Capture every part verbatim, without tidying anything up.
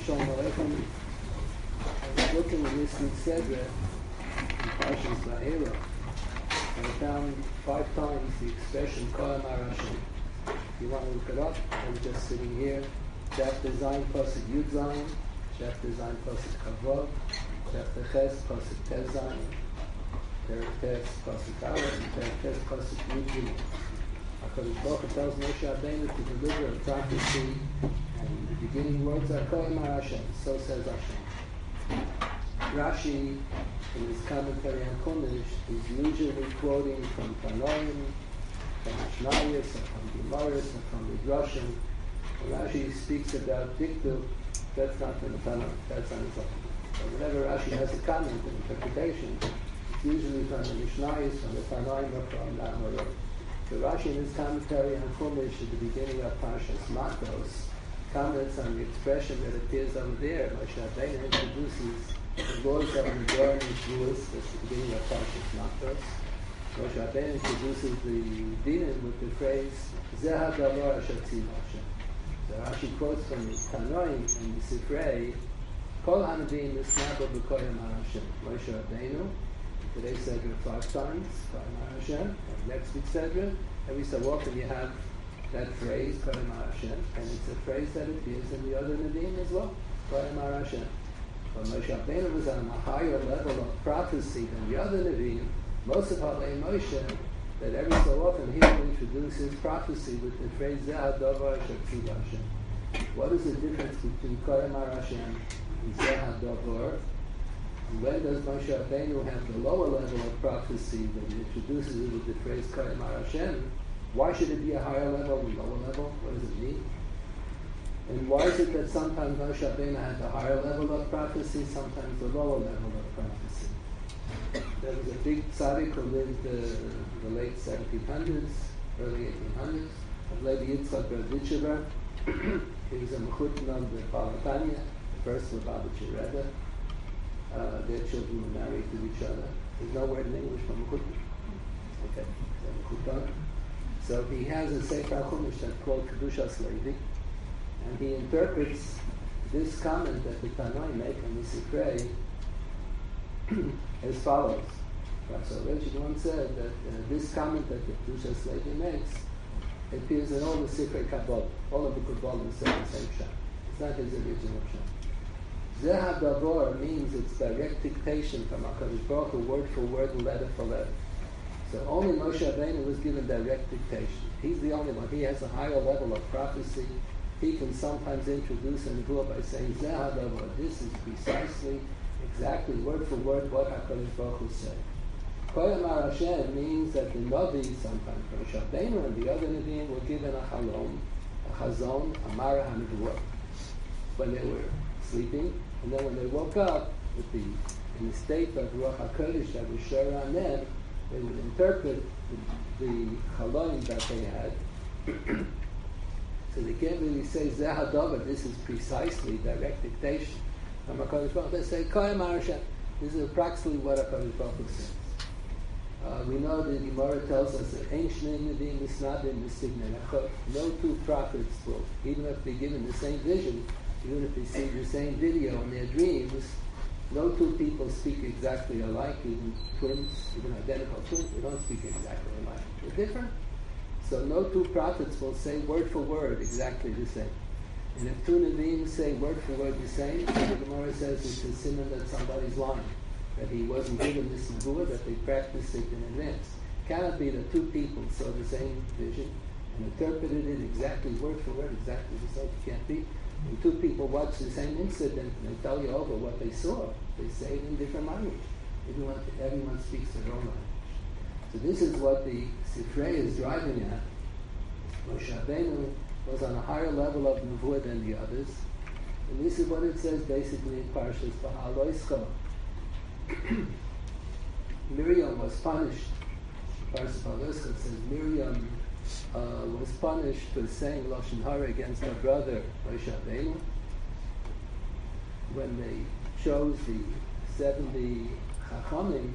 Shalom Aleichem. I was looking in this week's Sedra in Parshas Vayera, and I found five times the expression Kol Marashim. If you want to look it up, I'm just sitting here. Chapter Zayin Pasuk Yud Zayin, Chapter Zayin Pasuk Kavod, Chapter Ches Pasuk Tez Zayin, Perek Tes Pasuk Aleph, and Perek Tes Pasuk Yud Gimel. HaKadosh Baruch Hu tells Moshe Rabbeinu to deliver a prophecy, and the beginning words are Kol Mar Hashem. So says Hashem. Rashi, in his commentary on Chumash, is usually quoting from Tanoim, from Mishnayos, and from Gemaras, and from Midrashim. When Rashi speaks about Diktuk, that's not from the Tanoim, that's on his own. So whenever Rashi has a comment, an interpretation, it's usually from the Mishnayos, from the Tanoim, or from Na'amorot. So Rashi, in his commentary on Chumash at the beginning of Parshas Matos, comments on the expression that appears over there. Moshe Rabbeinu introduces the laws of the Torah and Shavuos. That's the beginning of Parshas Matos. Moshe Rabbeinu introduces the dinim with the phrase Zeh hadavar asher tzivah Hashem. So Rashi quotes from the Tanoim and the Sifrei, Kol hanavim nisnabo b'koyim Hashem. Moshe Rabbeinu. Today's Sedra five times, Koyim Hashem. And next week's Sedra, every so often you have that phrase, Koyim Hashem, and it's a phrase that appears in the other Nevi'im as well, Koyim Hashem. But Moshe Rabbeinu was on a higher level of prophecy than the other Nevi'im, most of Halei Moshe, that every so often he will introduce his prophecy with the phrase, Zeh hadavar asher tzivah Hashem. What is the difference between Koyim Hashem and Zeh hadavar? And when does Moshe Rabbeinu have the lower level of prophecy that he introduces it with the phrase Koyim Hashem? Why should it be a higher level and lower level? What does it mean? And why is it that sometimes Moshe Rabbeinu had the higher level of prophecy, sometimes the lower level of prophecy? There was a big tzaddik who lived uh, the late seventeen hundreds, early eighteen hundreds, of Levi Yitzchak Berditchever. He was a mechutin of the Balatanya, the first Lubavitcher Rebbe. Uh, their children were married to each other. There's no word in English for mechutin. Okay, so mechutin. So he has a Sefer Chumash that's called Kedushas Levi, and he interprets this comment that the Tanoim make on the Sifrei as follows. So Rashi once said that uh, this comment that the Kedushas Levi makes appears in all the Sifrei Kabbalah. All of the Kabbalah say the same shot. It's not his original shot. Zeh hadavar means it's direct dictation from HaKadosh Baruch Hu, word for word and letter for letter. So only Moshe Rabbeinu was given direct dictation. He's the only one. He has a higher level of prophecy. He can sometimes introduce a nevuah by saying, Zeh hadavar, this is precisely, exactly, word for word what HaKadosh Baruch Hu said. Koyim Hashem means that the Navi, sometimes Moshe Rabbeinu and the other Nevi'im were given a halom, a chazon, a mara hanevuah, when they were sleeping, and then when they woke up, with the, in the state of Ruach HaKodesh that was sure on them, they would interpret the, the chalom that they had. So they can't really say Zeh hadavar, this is precisely direct dictation from HaKadosh Baruch Hu. They say Koyim Hashem. This is approximately what HaKadosh Baruch Hu says. Uh, we know that the Gemara tells us that Ein shnei nevi'im misnabim misignen. No two prophets will, even if they're given the same vision, even if they see the same video in their dreams, no two people speak exactly alike, even twins, even identical twins, they don't speak exactly alike. They're different. So no two prophets will say word for word exactly the same. And if two Nevi'im say word for word the same, the Gemara says it's a simon that somebody's lying, that he wasn't given this nevuah, that they practiced it in advance. Cannot be that two people saw the same vision and interpreted it exactly word for word, exactly the same. It can't be. When two people watch the same incident and they tell you over what they saw, they say it in different language. Everyone, everyone speaks their own language. So this is what the Sifrei is driving at. Moshe Rabbeinu was on a higher level of nevuah than the others. And this is what it says basically in Parshas Baha'aloischa. Miriam was punished. Parshas Baha'aloischa says Miriam Uh, was punished for saying Lashon Hara against her brother Moshe Rabbeinu when they chose the seventy Chachamim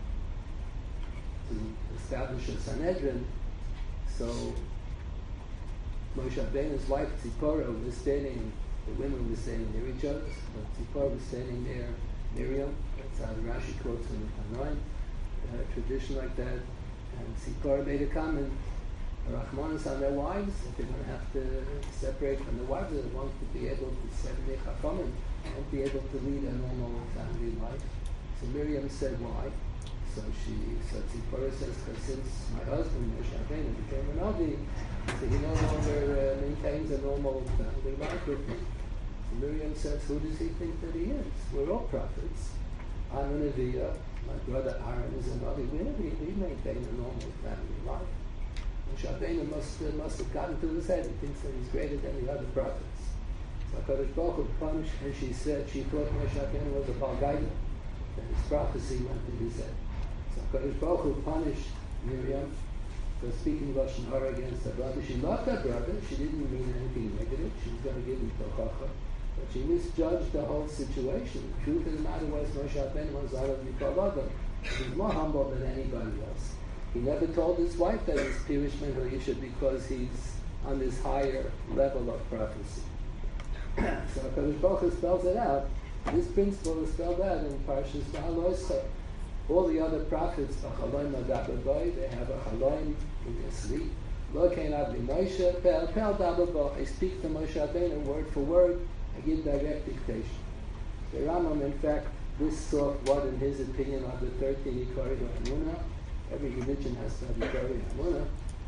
to establish a Sanhedrin. So Moshe Rabbeinu's wife Tzipora was standing the women were standing near each other, but Tzipora was standing near Miriam. That's how the Rashi quotes in the Tanoim, a tradition like that. And Tzipora made a comment, Rachmanis on their wives, if they're going to have to separate from the wives, they want to be able to separate Chachamim and be able to lead a normal family life. So Miriam said, why? So she, so Tzipora says, because since my husband, Moshe Rabbeinu, became an Navi, so he no longer uh, maintains a normal family life with me. So Miriam says, who does he think that he is? We're all prophets. I'm a Neviah. My brother Aaron is a Navi. We, we, we maintain a normal family life. Moshe Rabbeinu must, uh, must have gotten to his head. He thinks that he's greater than the other prophets. So HaKadosh Baruch Hu punished, and she said she thought Moshe Rabbeinu was a Baal Gaida. And his prophecy went to his head. So HaKadosh Baruch Hu punished Miriam for speaking Lashon Hara against her brother. She loved her brother. She didn't mean anything negative. She was going to give him Tochacha. But she misjudged the whole situation. The truth of the matter was Moshe Rabbeinu was Zarav Mikol Adam. He was more humble than anybody else. He never told his wife that he's Pirish Ben Hoyisha because he's on this higher level of prophecy. So HaKadosh Baruch Hu spells it out. This principle is spelled out in Parshas Beha'aloscha. All the other prophets, they have a chaloim in their sleep. Lo kein avli Moshe, pel pel dababo. I speak to Moshe Rabbeinu word for word. I give direct dictation. The Rambam, in fact, lists off what, in his opinion, are the thirteen Ikari HaEmunah. Every religion has to have Ikari HaEmunah.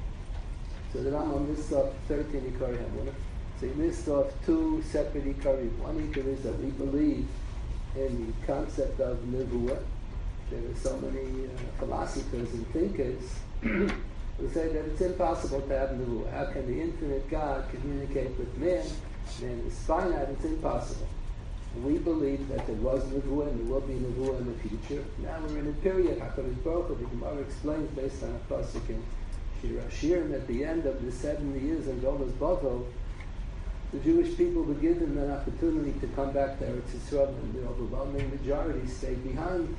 So the Rambam lists off thirteen Ikari HaEmunah. So he lists off two separate Ikari. One Ikari is that we believe in the concept of Nevuah. There are so many uh, philosophers and thinkers who say that it's impossible to have Nevuah. How can the infinite God communicate with man? Man is finite, it's impossible. And we believe that there was Nevuah and there will be Nevuah in the future. Now we're in a period, HaKadosh Baruch Hu, the Gemara explains based on a pasuk in Shir Hashirim, at the end of the seventy years in Golas Bavel, the Jewish people were given an opportunity to come back to Eretz Yisrael, and the overwhelming majority stayed behind.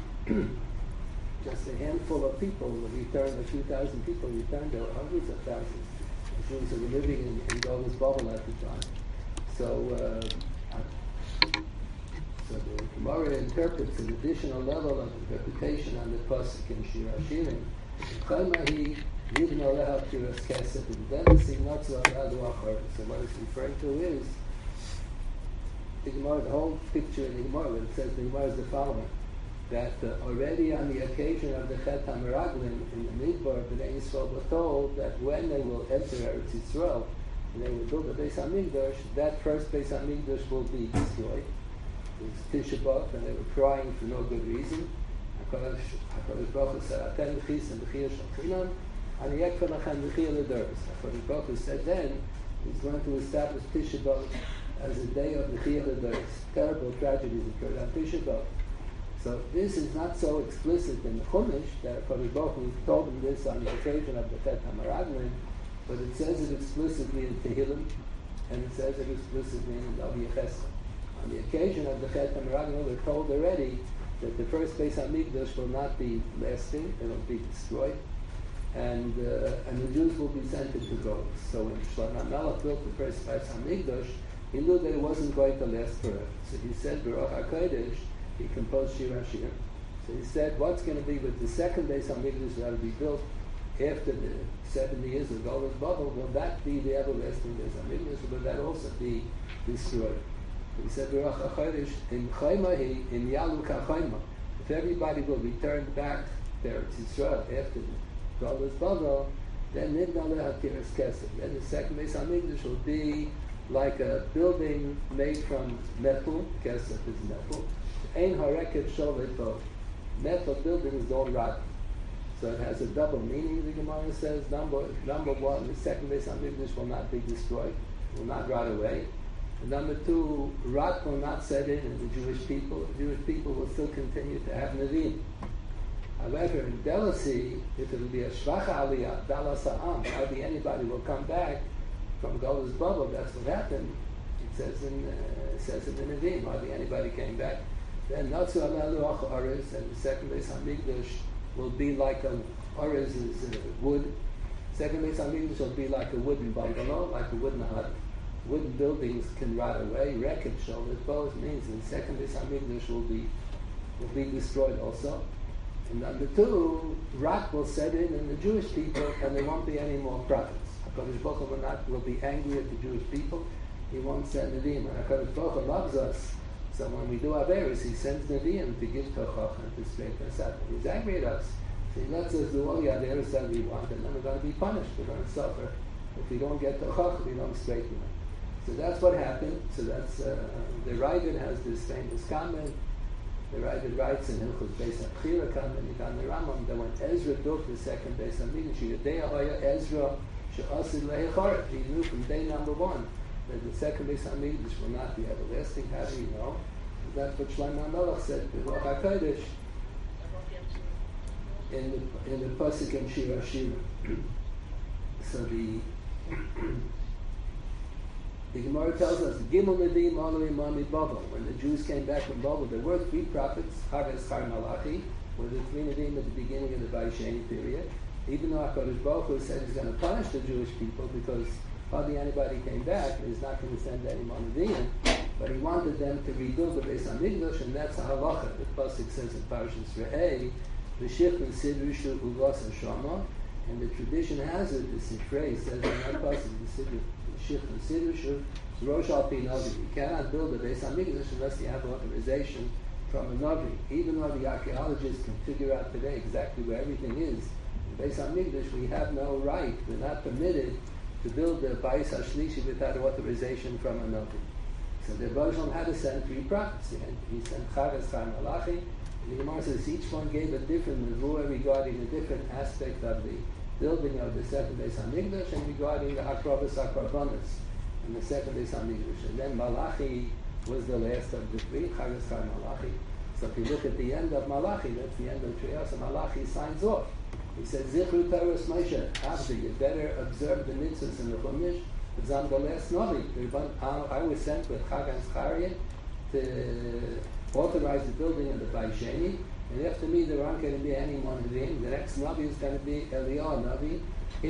Just a handful of people returned, a few thousand people returned. There were hundreds of thousands of Jews who were living in, in Golas Bavel at the time. So, uh, so the Gemara interprets an additional level of interpretation on the pasuk in Shir Hashirim. So what it's referring to is the Gemara, the whole picture in the Gemara, it says the Gemara is the following, that uh, already on the occasion of the Chet HaMeraglim in the Midbar, the Bnei Yisrael were told that when they will enter Eretz Yisrael and they will build the Beis HaMikdash, that first Beis HaMikdash will be destroyed. It was Tisha B'Av, and they were crying for no good reason. HaKadosh Baruch Hu said, Aten v'chis and v'chiyah shal and Yekfa lachem v'chiyah l'doros. HaKadosh Baruch Hu said then, he's going to establish Tisha B'Av as a day of v'chiyah l'doros. Terrible tragedies occurred on Tisha B'Av. So this is not so explicit in the Chumash that HaKadosh Baruch Hu told him this on the occasion of the Chet HaMeraglim, but it says it explicitly in Tehillim, and it says it explicitly in Navi Chesed. On the occasion of the Chet HaMeraglim, we're told already that the first Beis HaMikdash will not be lasting; it will be destroyed, and uh, and the Jews will be sent into Golos. So when Shlomo HaMelech built the first Beis HaMikdash, he knew that it wasn't going to last forever. So he said, Baruch HaKodesh, he composed Shir Hashirim. So he said, what's going to be with the second Beis HaMikdash that will be built after the seventy years of Golos Bavel? Will that be the everlasting Beis HaMikdash, or will that also be destroyed? He said, Baruch HaKodesh, in Chaymahi, in Yalu Kachayma, if everybody will return back to Eretz Yisrael after the Golos Bavel, then Nidna Le'Hatiras Kesef. Then the second Beis HaMikdash will be like a building made from metal. Kesef is metal. Ein Hareket Shovet. Metal buildings don't rot. So it has a double meaning, the Gemara says. Number, number one, the second Beis HaMikdash will not be destroyed, will not rot away. And number two, rot will not set in in the Jewish people. The Jewish people will still continue to have Nevi'im. However, in Delasi, if it will be a Shvacha Aliyah, Dalas Ha'am, hardly anybody will come back from Golos Bavel. That's what happened. It says in uh, it says in the Nevi'im, hardly anybody came back. Then Natsu Alalu Ach Orez, and the second Beis HaMikdash will be like a Orez is uh, wood. Second Beis HaMikdash will be like a wooden bungalow, like a wooden hut. wooden buildings can rot away. Reked sholet both means in the second Beis Hamikdash will be will be destroyed also. And number two, rot will set in in the Jewish people, and there won't be any more prophets. HaKadosh Baruch Hu will not will be angry at the Jewish people. He won't send Nevi'im. And HaKadosh Baruch Hu loves us. So when we do Averis, He sends Nevi'im to give Tochach and to straighten us out. He's angry at us. So He lets us do all the Averis that we want, and then we're going to be punished. We're going to suffer. If we don't get Tochach, we don't straighten them. So that's what happened. So that's, uh, the Ravid has this famous comment. The Ravid writes in Hilchos Beis HaBchira comment, Yikan the Rambam, that when Ezra built the second Beis HaMikdash, Yodei Haya Ezra she'asid le'echaret. He knew from day number one that the second Beis HaMikdash will not be everlasting. How do you know? That's what Shlomo HaMelech said in Ruach HaKodesh in the, in the Pasuk in Shir HaShirim. So the the Gemara tells us, Gimel Nevi'im Alu Imam Babel. When the Jews came back from Babel, there were three prophets, Chagas, Char, Malachi, were the three Nevi'im at the beginning of the Vaisheni period. Even though HaKadosh Baruch Hu said He's going to punish the Jewish people because hardly anybody came back, and He's not going to send any more Nevi'im, but He wanted them to rebuild the Beis HaMikdash, and that's a halacha. The Pasuk says in Parashas Re'eh, V'shich v'sidrishu uvas hashama, and the tradition has it, this phrase says in that Pasuk, Shich and Sidushu, Rosh Al Pi Navi. You cannot build a Beis HaMikdash unless you have authorization from a Navi. Even though the archaeologists can figure out today exactly where everything is, in Beis HaMikdash we have no right, we're not permitted to build the Bais HaShlishi without authorization from a Navi. So the Rebbe Shalom had to send three prophets, and he sent Chagas, Char, Malachi, and the Gemara says each one gave a different nevuah regarding a different aspect of the building of the second Beis HaMikdash and regarding the Akrabas HaKarbanos in the second Beis HaMikdash. And then Malachi was the last of the three, Chagas, Char, Malachi. So if you look at the end of Malachi, that's the end of Trias, and Malachi signs off. He said, Zichru Teres Moshe, Abdi, you better observe the mitzvahs in the Chumash, because I'm the last Navi. I was sent with Chagas Chariot to authorize the building of the Vaisheni, and after me there aren't going to be any more Nevi'im. The next Navi is going to be Eliyahu Navi.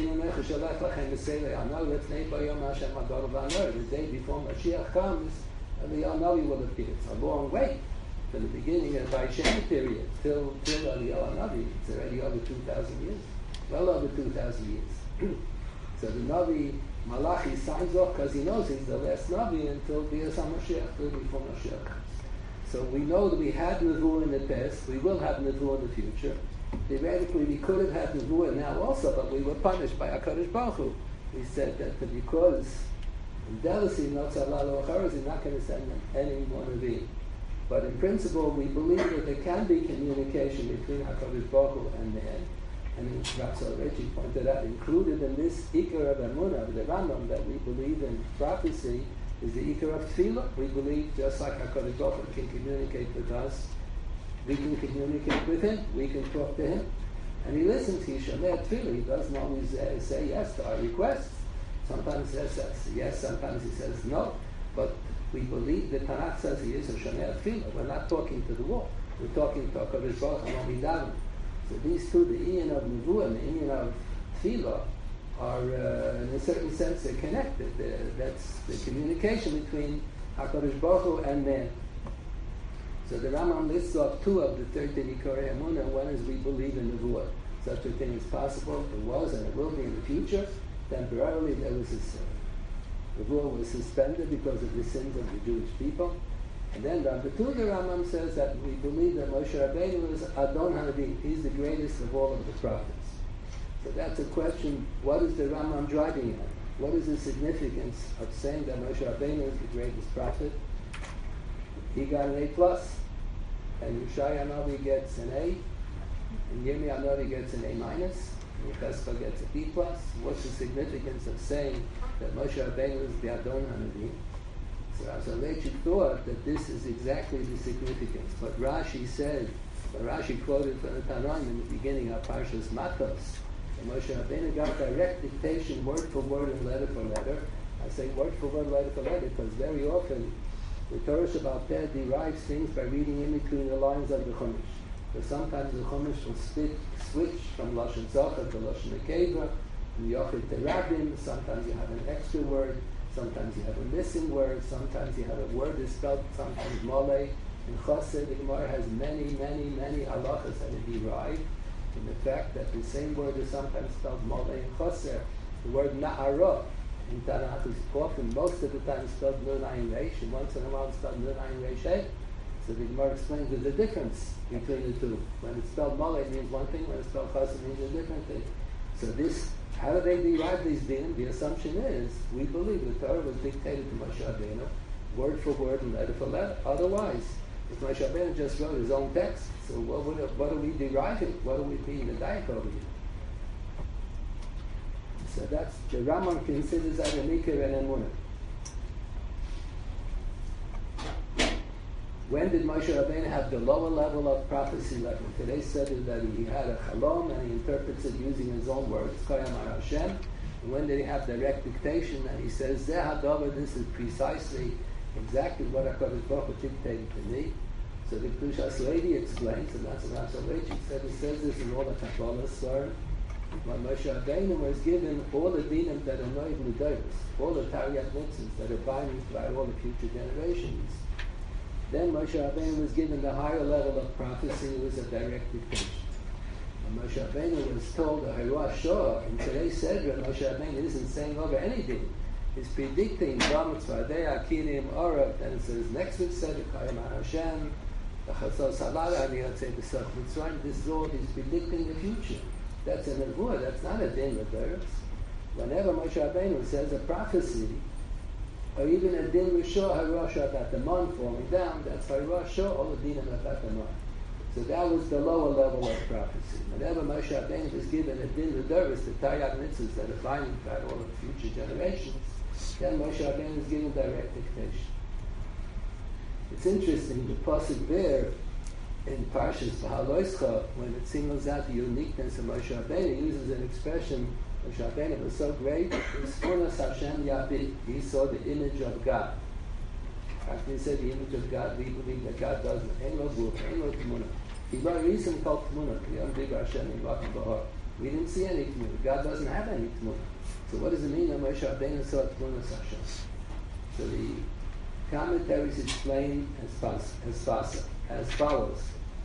The day before Mashiach comes, Eliyahu Navi will appear. It's a long way from the beginning of the Vaisheni period till, till Eliyahu Navi. It's already over two thousand years. Well over two thousand years. So the Navi, Malachi, signs off because he knows he's the last Navi until Bias HaMashiach, till before Mashiach comes. So we know that we had Nevuah in the past, we will have Nevuah in the future. Theoretically, we could have had Nevuah now also, but we were punished by HaKadosh Baruch Hu. We said that because in jealousy, not Salalo Acharaz, he's not going to send them any more Nevi'im. But in principle, we believe that there can be communication between HaKadosh Baruch Hu and man. And Rav Soloveitchik pointed out, included in this Ikar of Emunah, the Rambam, that we believe in prophecy, is the Ikar of Tefillah. We believe just like HaKadosh Baruch Hu can communicate with us, we can communicate with Him, we can talk to Him. And He listens, He Shomeh Tefillah. He doesn't always uh, say yes to our requests. Sometimes He says yes, sometimes He says no. But we believe the Tanakh says He is a Shomeh Tefillah. We're not talking to the wall. We're talking to HaKadosh Baruch Hu when we daven. So these two, the Iyan of Nevuah and the Iyan of Tefillah, are, uh, in a certain sense, they're connected. They're, that's the communication between HaKadosh Baruch Hu and man. So the Rambam lists off two of the thirteen Ikarei Emunah. One is we believe in Nevuah. Such a thing is possible. It was and it will be in the future. Temporarily, there was this uh, Nevuah was suspended because of the sins of the Jewish people. And then number two, the Rambam says that we believe that Moshe Rabbeinu is Adon HaNevi'im. He's the greatest of all of the prophets. So that's a question, what is the Rambam driving at? What is the significance of saying that Moshe Rabbeinu is the greatest prophet? He got an A plus, and Yeshaya Navi gets an A, and Yirmiyah Navi gets an A minus, and Yechezkel gets a B plus. What's the significance of saying that Moshe Rabbeinu is the Adon HaNevi'im? So Rav Soloveitchik thought that this is exactly the significance. But Rashi said, but Rashi quoted from the Tanaim in the beginning of Parshas Matos, and Moshe Rabbeinu got direct dictation, word for word and letter for letter. I say word for word, letter for letter, because very often the Torah Shabbat Peh derives things by reading in between the lines of the Chumash. But sometimes the Chumash will spit, switch from Lashon Zohar to Lashon Nekeva, from Yochid to Rabbim. Sometimes you have an extra word. Sometimes you have a missing word, sometimes you have a word is spelled, sometimes mole. In Chassid, the Gemara has many, many, many halachas that are derived from the fact that the same word is sometimes spelled mole in Chassid. The word na'ara in Tanakh is often, most of the time, spelled nun ayin reish, and once in a while it's spelled nun ayin reish hey. So the Gemara explains there's a difference between the two. When it's spelled mole, it means one thing. When it's spelled chassid, it means a different thing. So this, how do they derive these dinim? The assumption is, we believe the Torah was dictated to Moshe Rabbeinu, word for word and letter for letter. Otherwise, if Moshe Rabbeinu just wrote his own text, so what, would, what are we deriving? What are we being the diet over here? So that's, the Rambam considers that a mikra and emunah. When did Moshe Rabbeinu have the lower level of prophecy level? Today said that he had a chalom and he interprets it using his own words, Koyamar Hashem. And when did he have direct dictation and he says, Zeh HaDavar, this is precisely exactly what HaKadosh Baruch Hu dictated to me. So the Kedushas lady explains, and that's what Hashem she said, he says this in all the Kabbalah story. When Moshe Rabbeinu was given all the dinim that are noid l'dayos, all the Taryat mitzvahs that are binding throughout all the future generations, then Moshe Rabbeinu was given the higher level of prophecy. It was a direct dictation. When Moshe Rabbeinu was told the Hara Shah, in today's Sedra, Moshe Rabbeinu isn't saying over anything. He's predicting Bamitz Vadei Akinim Orav. Then it says next week Sedra Kayamar Hashem, the Chazal Salala, and he'll say the Sach Mitzrayim. This is all he's predicting the future. That's a nevuah. That's not a din of theirs. Whenever Moshe Rabbeinu says a prophecy, or even a din rishah harasha about the mon falling down, that's harasha, all the dinim about the mon. So that was the lower level of prophecy. Whenever Moshe Rabbeinu was given a din l'doros, the Taryag mitzvahs that are binding about all the future generations, then Moshe Rabbeinu was given direct dictation. It's interesting, the pasuk there in Parshas Bahaloischa, when it singles out the uniqueness of Moshe Rabbeinu, it uses an expression. Moshe Rabbeinu was so great, Hashem Yabid. He saw the image of God. After he said the image of God, we believe that God doesn't. Ein lo guf, ein lo tmuna. He brought a reason called tmuna. We didn't see any tmuna. God doesn't have any tmuna. So what does it mean that Moshe Rabbeinu saw tmuna Hashem? So the commentaries explain as, as, as, as follows.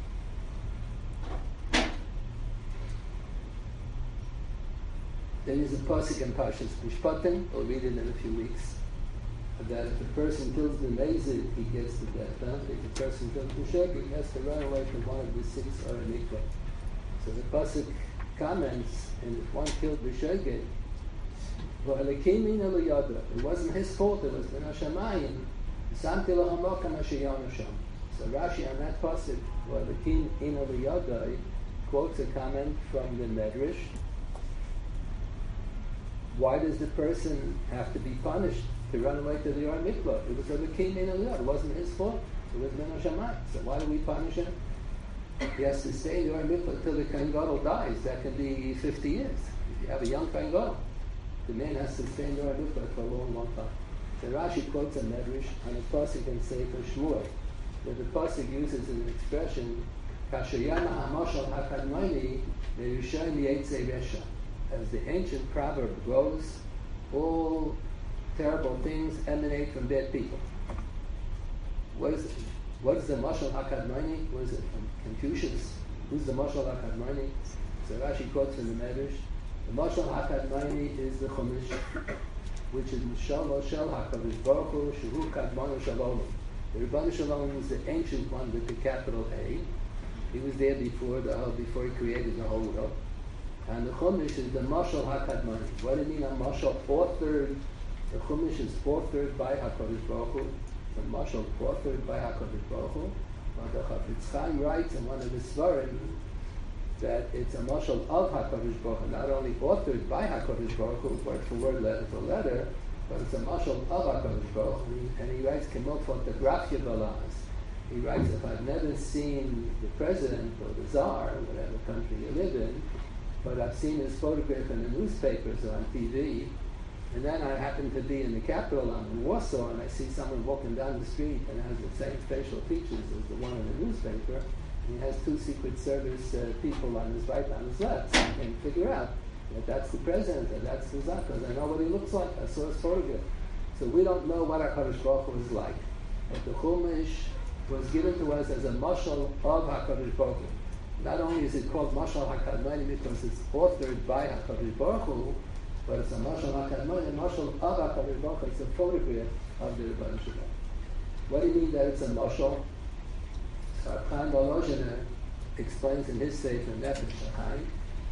There is a pasuk in Parshas Mishpatim, we'll read it in a few weeks, that if a person kills the Nezir, he gets the death penalty. If a person kills the Shek, he has to run away from one of the six or a mikvah. So the pasuk comments, and if one killed the Shek, it wasn't his fault, it was the Hashemayim. So Rashi on that pasuk, V'alekim ina liyadai, quotes a comment from the Medrash. Why does the person have to be punished to run away to the Yom Mikvah? It was a king in Eliyah. It wasn't his fault. It was Min Hashemayim. So why do we punish him? He has to stay in the Yom Mikvah until the Kohen Gadol dies. That can be fifty years. If you have a young Kohen Gadol, the man has to stay in the Yom Mikvah for a long, long time. So Rashi quotes a Medrash on a pasuk in Sefer Shmuel, where the pasuk uses an expression, Kashayama Hamashal Hakadmoni Merushaim Yetze Resha. As the ancient proverb goes, all terrible things emanate from bad people. What is it? What is the Mashal HaKadmoni? What is it? From Confucius. Who's the Mashal HaKadmoni? So Rashi quotes in the Medrash. The Mashal HaKadmoni is the Chumash, which is Mashal Mashal HaKadosh Baruch Hu Shehu Kadmonu Shalom. The Rebbeinu Shalom is the ancient one with the capital A. He was there before the before he created the whole world. And the Chumash is the Mashal HaKadmoni. What do you mean a Mashal? Authored, the Chumash is authored by HaKadosh Baruch Hu. The Mashal authored by HaKadosh Baruch Hu. But the Chafetz Chaim writes in one of the Svarim that it's a Mashal of HaKadosh Baruch Hu, not only authored by HaKadosh Baruch Hu, word for word, letter for letter, but it's a Mashal of HaKadosh Baruch Hu. And he writes, Kemot the Grafia Balaz. He writes, if I've never seen the president or the czar, whatever country you live in, but I've seen his photograph in the newspapers or on T V, and then I happen to be in the capital, I'm in Warsaw, and I see someone walking down the street and has the same facial features as the one in the newspaper, and he has two Secret Service uh, people on his right, on his left, so I can figure out that that's the president, that that's the czar, because I know what he looks like, I saw his photograph. So we don't know what HaKadosh Baruch Hu is like. But the Chumash was given to us as a mashal of HaKadosh Baruch Hu. Not only is it called mashal HaKadmoni because it's authored by HaKadosh Baruch Hu, but it's a mashal HaKadmoni, a mashal of HaKadosh Baruch Hu. It's a photograph of the Rebbeinu Shalom. What do you mean that it's a mashal? So Chaim Volozhiner explains in his Sefer Nefesh HaChaim.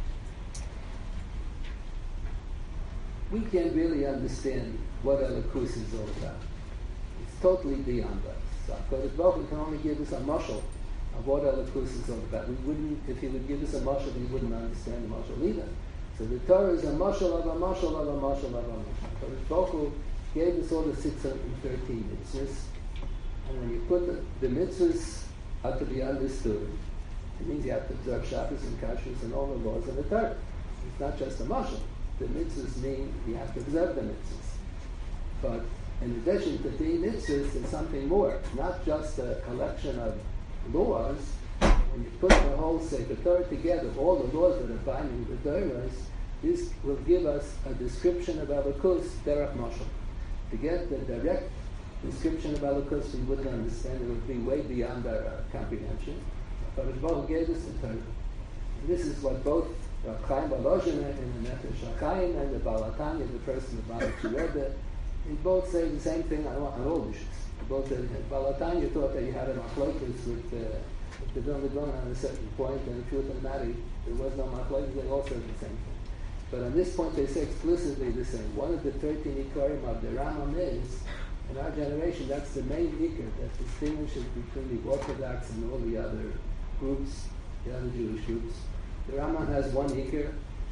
We can't really understand what Elokus is all about. It's totally beyond us. So HaKadosh Baruch Hu can only give us a mashal of what Elokus is all about. We wouldn't, if he would give us a mashal, we wouldn't understand the mashal either. So the Torah is a mashal of a mashal of a mashal of a mashal. HaKadosh Baruch Hu gave us all the six hundred thirteen mitzvahs, and when you put the, the mitzvahs have to be understood, it means you have to observe Shabbos and Kashrus and all the laws of the Torah. It's not just a mashal. The mitzvahs mean you have to observe the mitzvahs. But in addition to being mitzvahs, there's something more. Not just a collection of laws. When you put the whole Sefer Torah together, all the laws that are binding the Torahs, this will give us a description of Elokus, derech mashal. To get the direct description of Elokus, we wouldn't understand. It would be way beyond our uh, comprehension. But Baruch Hu gave us the Torah. And this is what both Rav Chaim Volozhiner in the Nefesh HaChaim and the Baal HaTanya, the person of Malach Rebbe, they both say the same thing on, on all issues. Both uh, Baal HaTanya thought that you had a machlokes with uh, the Vilna Gaon on a certain point, and if you were to marry, there was no machlokes. They all said the same thing. But on this point, they say explicitly the same. One of the thirteen ikarim of the Rambam is, in our generation, that's the main ikar that distinguishes between the Orthodox and all the other groups, the other Jewish groups. The Rambam has one ikar.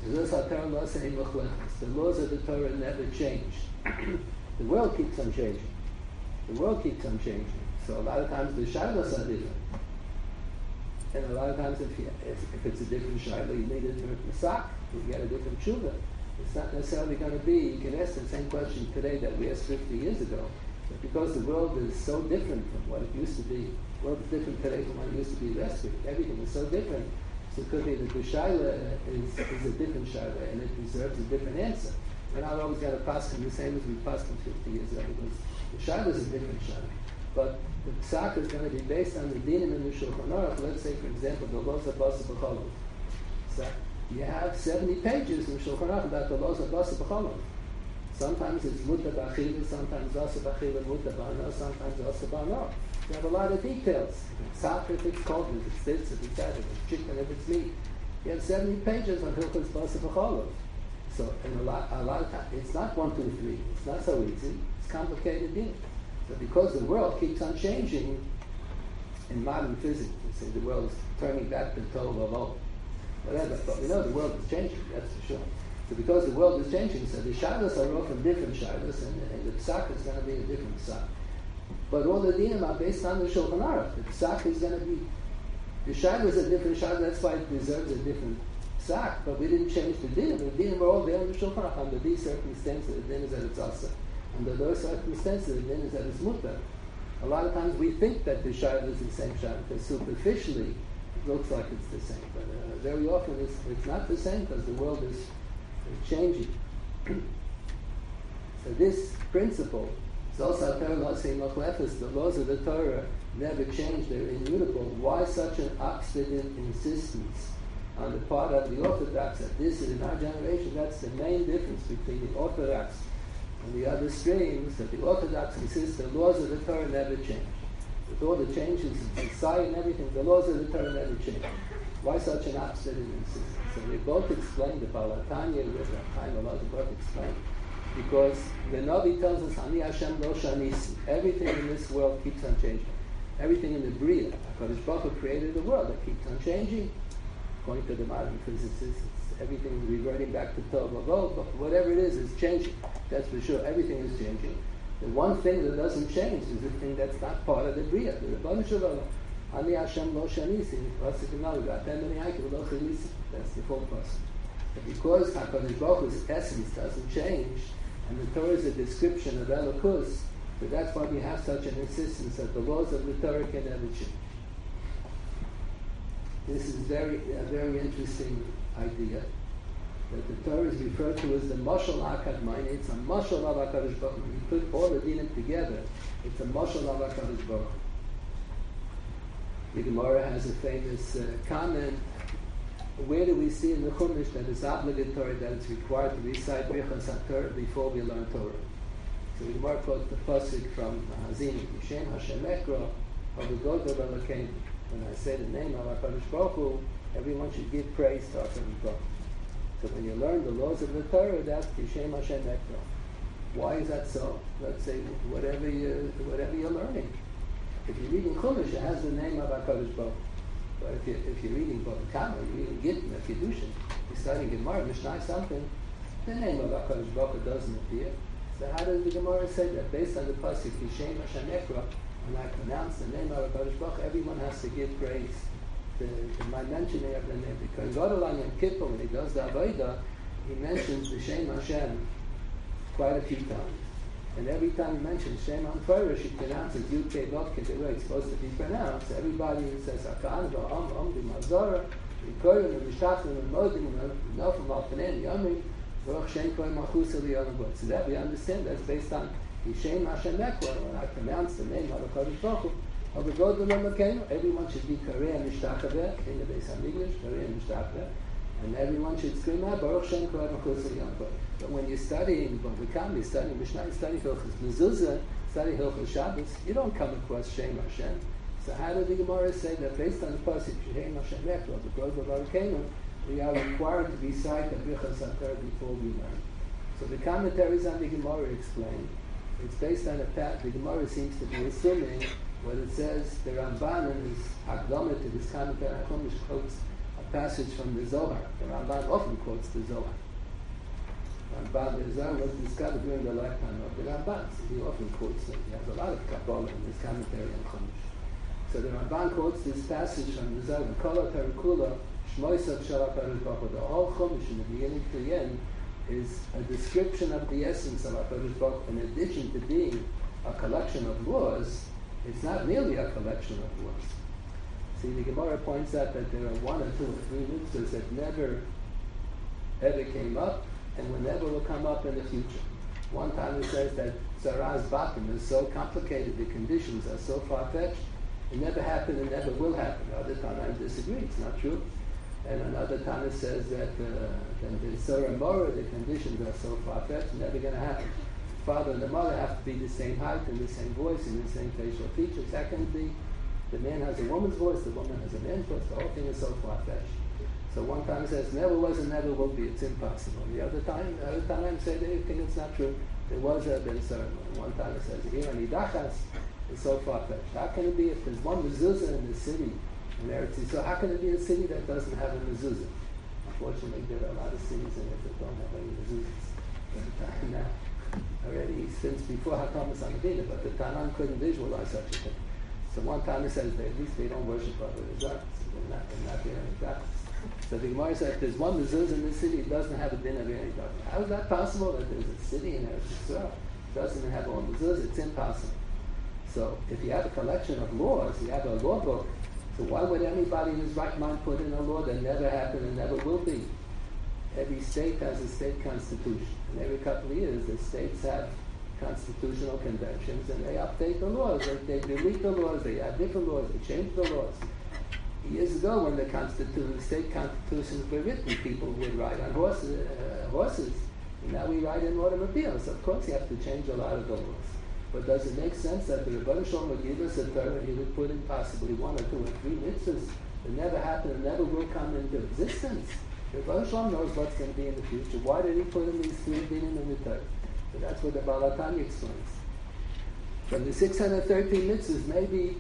The laws of the Torah never change. The world keeps on changing. The world keeps on changing. So a lot of times the shaylos are different. And a lot of times if, you, if, if it's a different shayla, you need a different masak, you get a different tshuva. It's not necessarily going to be, you can ask the same question today that we asked fifty years ago. But because the world is so different from what it used to be, the world is different today from what it used to be last week. Everything is so different. So it could be that the shayla is, is a different shayla and it deserves a different answer. We're not always going to pass them the same as we passed them fifty years ago because the shayla is a different shayla. But the psak is going to be based on the dinim in the Shulchan Aruch. Let's say, for example, the laws of Basa B'Cholov. So you have seventy pages in the Shulchan Aruch about the laws of Basa B'Cholov. Sometimes it's Muta B'Achila, sometimes Basa B'Achila, Muta B'Ano, sometimes Basa B'Ano. You have a lot of details. If it's soccer, if it's cold, if it's this, if it's that, if it's chicken, if it's meat. You have seventy pages on Hilchos Basa B'Cholov. So, in a lot, a lot of times, it's not one, two, three. It's not so easy. It's complicated deal. But because the world keeps on changing in modern physics, we say the world is turning back to total of whatever. But we know the world is changing, that's for sure. So because the world is changing, so the shaylos are often different shaylos, and, and the psak is going to be a different psak. But all the dinim are based on the Shulchan Aruch. The psak is going to be, the shaylos is a different shaylos, that's why it deserves a different psak. But we didn't change the dinim. The dinim are all there in the Shulchan Aruch. Under these circumstances, the din is that it's asa. Under those circumstances, the din is that it's mutar. A lot of times we think that the shayla is the same shayla because superficially it looks like it's the same. But uh, very often it's, it's not the same because the world is changing. So this principle is also the laws of the Torah never change, they're immutable. Why such an obstinate insistence on the part of the Orthodox that this is in our generation? That's the main difference between the Orthodox and the other streams, that the Orthodox insist the laws of the Torah never change. With all the changes in society and everything, the laws of the Torah never change. Why such an obstinate insistence? So they both explain, the Baal HaTanya with the Chaim Volozhiner both explain, because the Navi tells us, Ani Hashem lo shanisi. Everything in this world keeps on changing. Everything in the Bria, HaKadosh Baruch Hu created a world that keeps on changing. According to the modern physicists, it's everything is reverting back to Tov Lavot, but whatever it is, it's changing. That's for sure. Everything is changing. The one thing that doesn't change is the thing that's not part of the Bria. The Rebbeinu Shalom, Ani Hashem lo shanisi, that's the full person. But because HaKadosh Baruch Hu's essence doesn't change, and the Torah is a description of Elokus, so that's why we have such an insistence that the laws of the Torah can never change. This is very a very interesting idea. that the Torah is referred to as the Mashal HaKadmoni. It's a Mashal of HaKadosh Baruch Hu. When you put all the dinim together, it's a Mashal of HaKadosh Baruch Hu. The Gemara has a famous uh, comment. Where do we see in the Chumash that it's obligatory, that it's required to recite Birchas HaTorah before we learn Torah? So the Gemara quotes the pasuk from Hazini, Yishem Hashem Ekra, Ha'v'godol Elokeinu. When I say the name of HaKadosh Baruch Hu, everyone should give praise to HaKadosh Baruch Hu. So when you learn the laws of the Torah, that's Yishem Hashem Ekra. Why is that so? Let's say whatever you whatever you're learning. If you're reading Chumash, it has the name of HaKadosh Baruch Hu. But if, you, if you're reading Bava Kama, you're reading Gittin, if Kiddushin, you're studying Gemara, Mishnah, something, the name of HaKadosh Baruch Hu doesn't appear. So how does the Gemara say that? Based on the pasuk Yishem Hashem Ekra, when I pronounce the name of HaKadosh Baruch Hu, everyone has to give praise to, to my mentioning of the name. Because God Alon Yom Kippur, when he does the Avodah, he mentions the Shem Hashem quite a few times. And every time he mentions Shem on Torah, he pronounces Yud Kei Vav Kei, the way it's supposed to be pronounced. Everybody who says Hakan V'Am Am B'Mazara, V'Koyim V'Mishtachim V'Modim V'Nofim V'Alpanen Yomim V'Roch Shem Koy Malchus Eliyonu B'Ot. So that we understand that's based on Yishem Hashem Ekra. When I pronounce the name of the HaKadosh Baruch Hu, of the God of the everyone should be Karei and Mishtachaveh in the Beis HaMikdash, Karei and Mishtachaveh, and everyone should scream out Baruch Shem Koy Malchus Eliyonu B'Ot. But when you're studying Bava Kama, you're studying Mishnah, you're studying Hilchos Mezuzah, studying Hilchos Shabbos, you don't come across Shem Hashem. So how did the Gemara say that based on the pasuk Shem Hashem Ekra, the growth of Arkeinu, we are required to recite the Birchas HaTorah before we learn? So the commentaries on the Gemara explain it's based on a path. The Gemara seems to be assuming what it says. The Ramban in his Hakdama to this commentary on Chumash quotes a passage from the Zohar. The Ramban often quotes the Zohar. Ramban the Zohar was discovered during the lifetime of the Ramban. So he often quotes it. He has a lot of Kabbalah in his commentary on Chumash. So the Ramban quotes this passage from the Zohar. Kol HaTorah Shmoisav Shel HaKadosh Baruch Hu. The whole Chumash, from the beginning to the end, is a description of the essence of HaKadosh Baruch Hu. In addition to being a collection of laws, it's not merely a collection of laws. See, the Gemara points out that there are one or two or three mitzvahs that never ever came up and will never will come up in the future. One time it says that Zaraz Batim is so complicated, the conditions are so far-fetched, it never happened and never will happen. Other time I disagree, it's not true. And another time it says that uh, that the Surah Mora, the conditions are so far-fetched, never going to happen. The father and the mother have to be the same height and the same voice and the same facial features. How can it be? The man has a woman's voice, the woman has a man's voice, the whole thing is so far-fetched. So one time it says never was and never will be, it's impossible. The other time, the other time I say they think it's not true. There was a ben ceremony. One time it says here in Idachas, it's so far-fetched. How can it be if there's one mezuzah in the city in Eretz Yisrael? So how can it be a city that doesn't have a mezuzah? Unfortunately, there are a lot of cities in it that don't have any mezuzahs. But now, already since before Hakamas Amidina, but the Tanan couldn't visualize such a thing. So one time it says that at least they don't worship other results. They're not, they're not there in Idachas. So the Gemara said, if there's one mezuzah in the city, it doesn't have a din of any doubt. How is that possible that there's a city in Eretz Yisrael that doesn't have all mezuzah? It's impossible. So if you have a collection of laws, you have a law book, so why would anybody in his right mind put in a law that never happened and never will be? Every state has a state constitution. And every couple of years, the states have constitutional conventions and they update the laws. They, they delete the laws, they add different laws, they change the laws. Years ago, when the constitution, the state constitutions were written, people would ride on horses, uh, horses. And now we ride in automobiles. Of course, you have to change a lot of the laws. But does it make sense that the Rebbeinu Shalom would give us a Torah and he would put in possibly one or two or three mitzvahs that never happened and never will come into existence? The Rebbeinu Shalom knows what's going to be in the future. Why did he put in these three dinim in the Torah? So that's what the Baal HaTanya explains. From the six hundred thirteen mitzvahs, maybe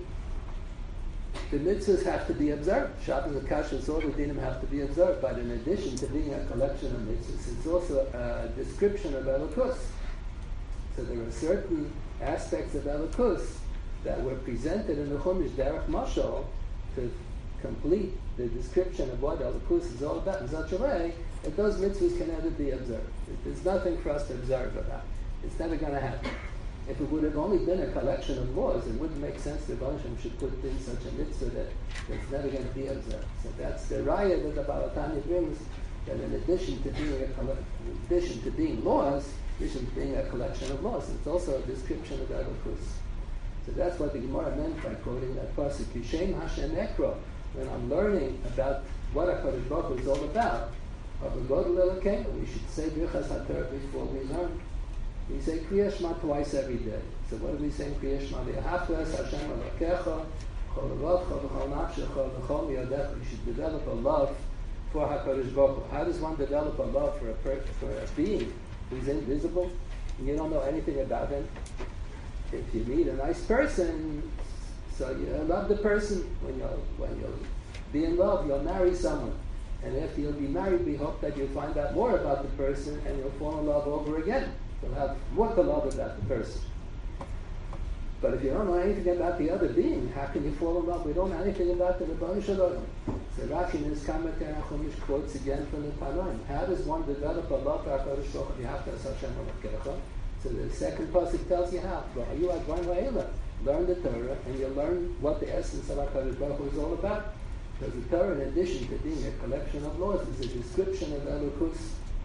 the mitzvahs have to be observed. Shabbos and Kashrus, all the dinim have to be observed. But in addition to being a collection of mitzvahs, it's also a description of Elokus. So there are certain aspects of Elokus that were presented in the Chumash Derech Mashal to complete the description of what Elokus is all about in such a way that those mitzvahs can never be observed. There's nothing for us to observe about. It's never going to happen. If it would have only been a collection of laws, it wouldn't make sense that Hashem should put in such a mitzvah that it's never going to be observed. So that's the raya that the Baal HaTanya brings that in addition to being a colle- in addition to being laws, in addition to being a collection of laws, it's also a description of Elokus. So that's what the Gemara meant by quoting that pasuk, Yishem Hashem Ekro. When I'm learning about what HaKadosh Baruch Hu is all about, we should say Birchas HaTorah before we learn. We say Kriya Shema twice every day. So what do we say in Kriya Shema? V'ahavtas Hashem Elokecha, Chol Avavcha, V'chol Nafshecha, V'chol Miyadecha. You should develop a love for HaKadosh Baruch Hu. How does one develop a love for a per- for a being who's invisible and you don't know anything about him? If you meet a nice person, so you love the person. When you'll when you'll be in love, you'll marry someone. And after you'll be married, we hope that you'll find out more about the person and you'll fall in love over again. You'll have more to love about the person. But if you don't know anything about the other being, how can you fall in love? We don't know anything about the Rebbeinu Shalom. So Rashi in his commentary quotes again from the Tanaim. How does one develop a love for HaKadosh Baruch Hu? You have to ask Hashem Elokecha. So the second pasuk tells you how. You are one Vayela. Learn the Torah and you learn what the essence of HaKadosh Baruch Hu is all about. Because the Torah, in addition to being a collection of laws, is a description of Elokus.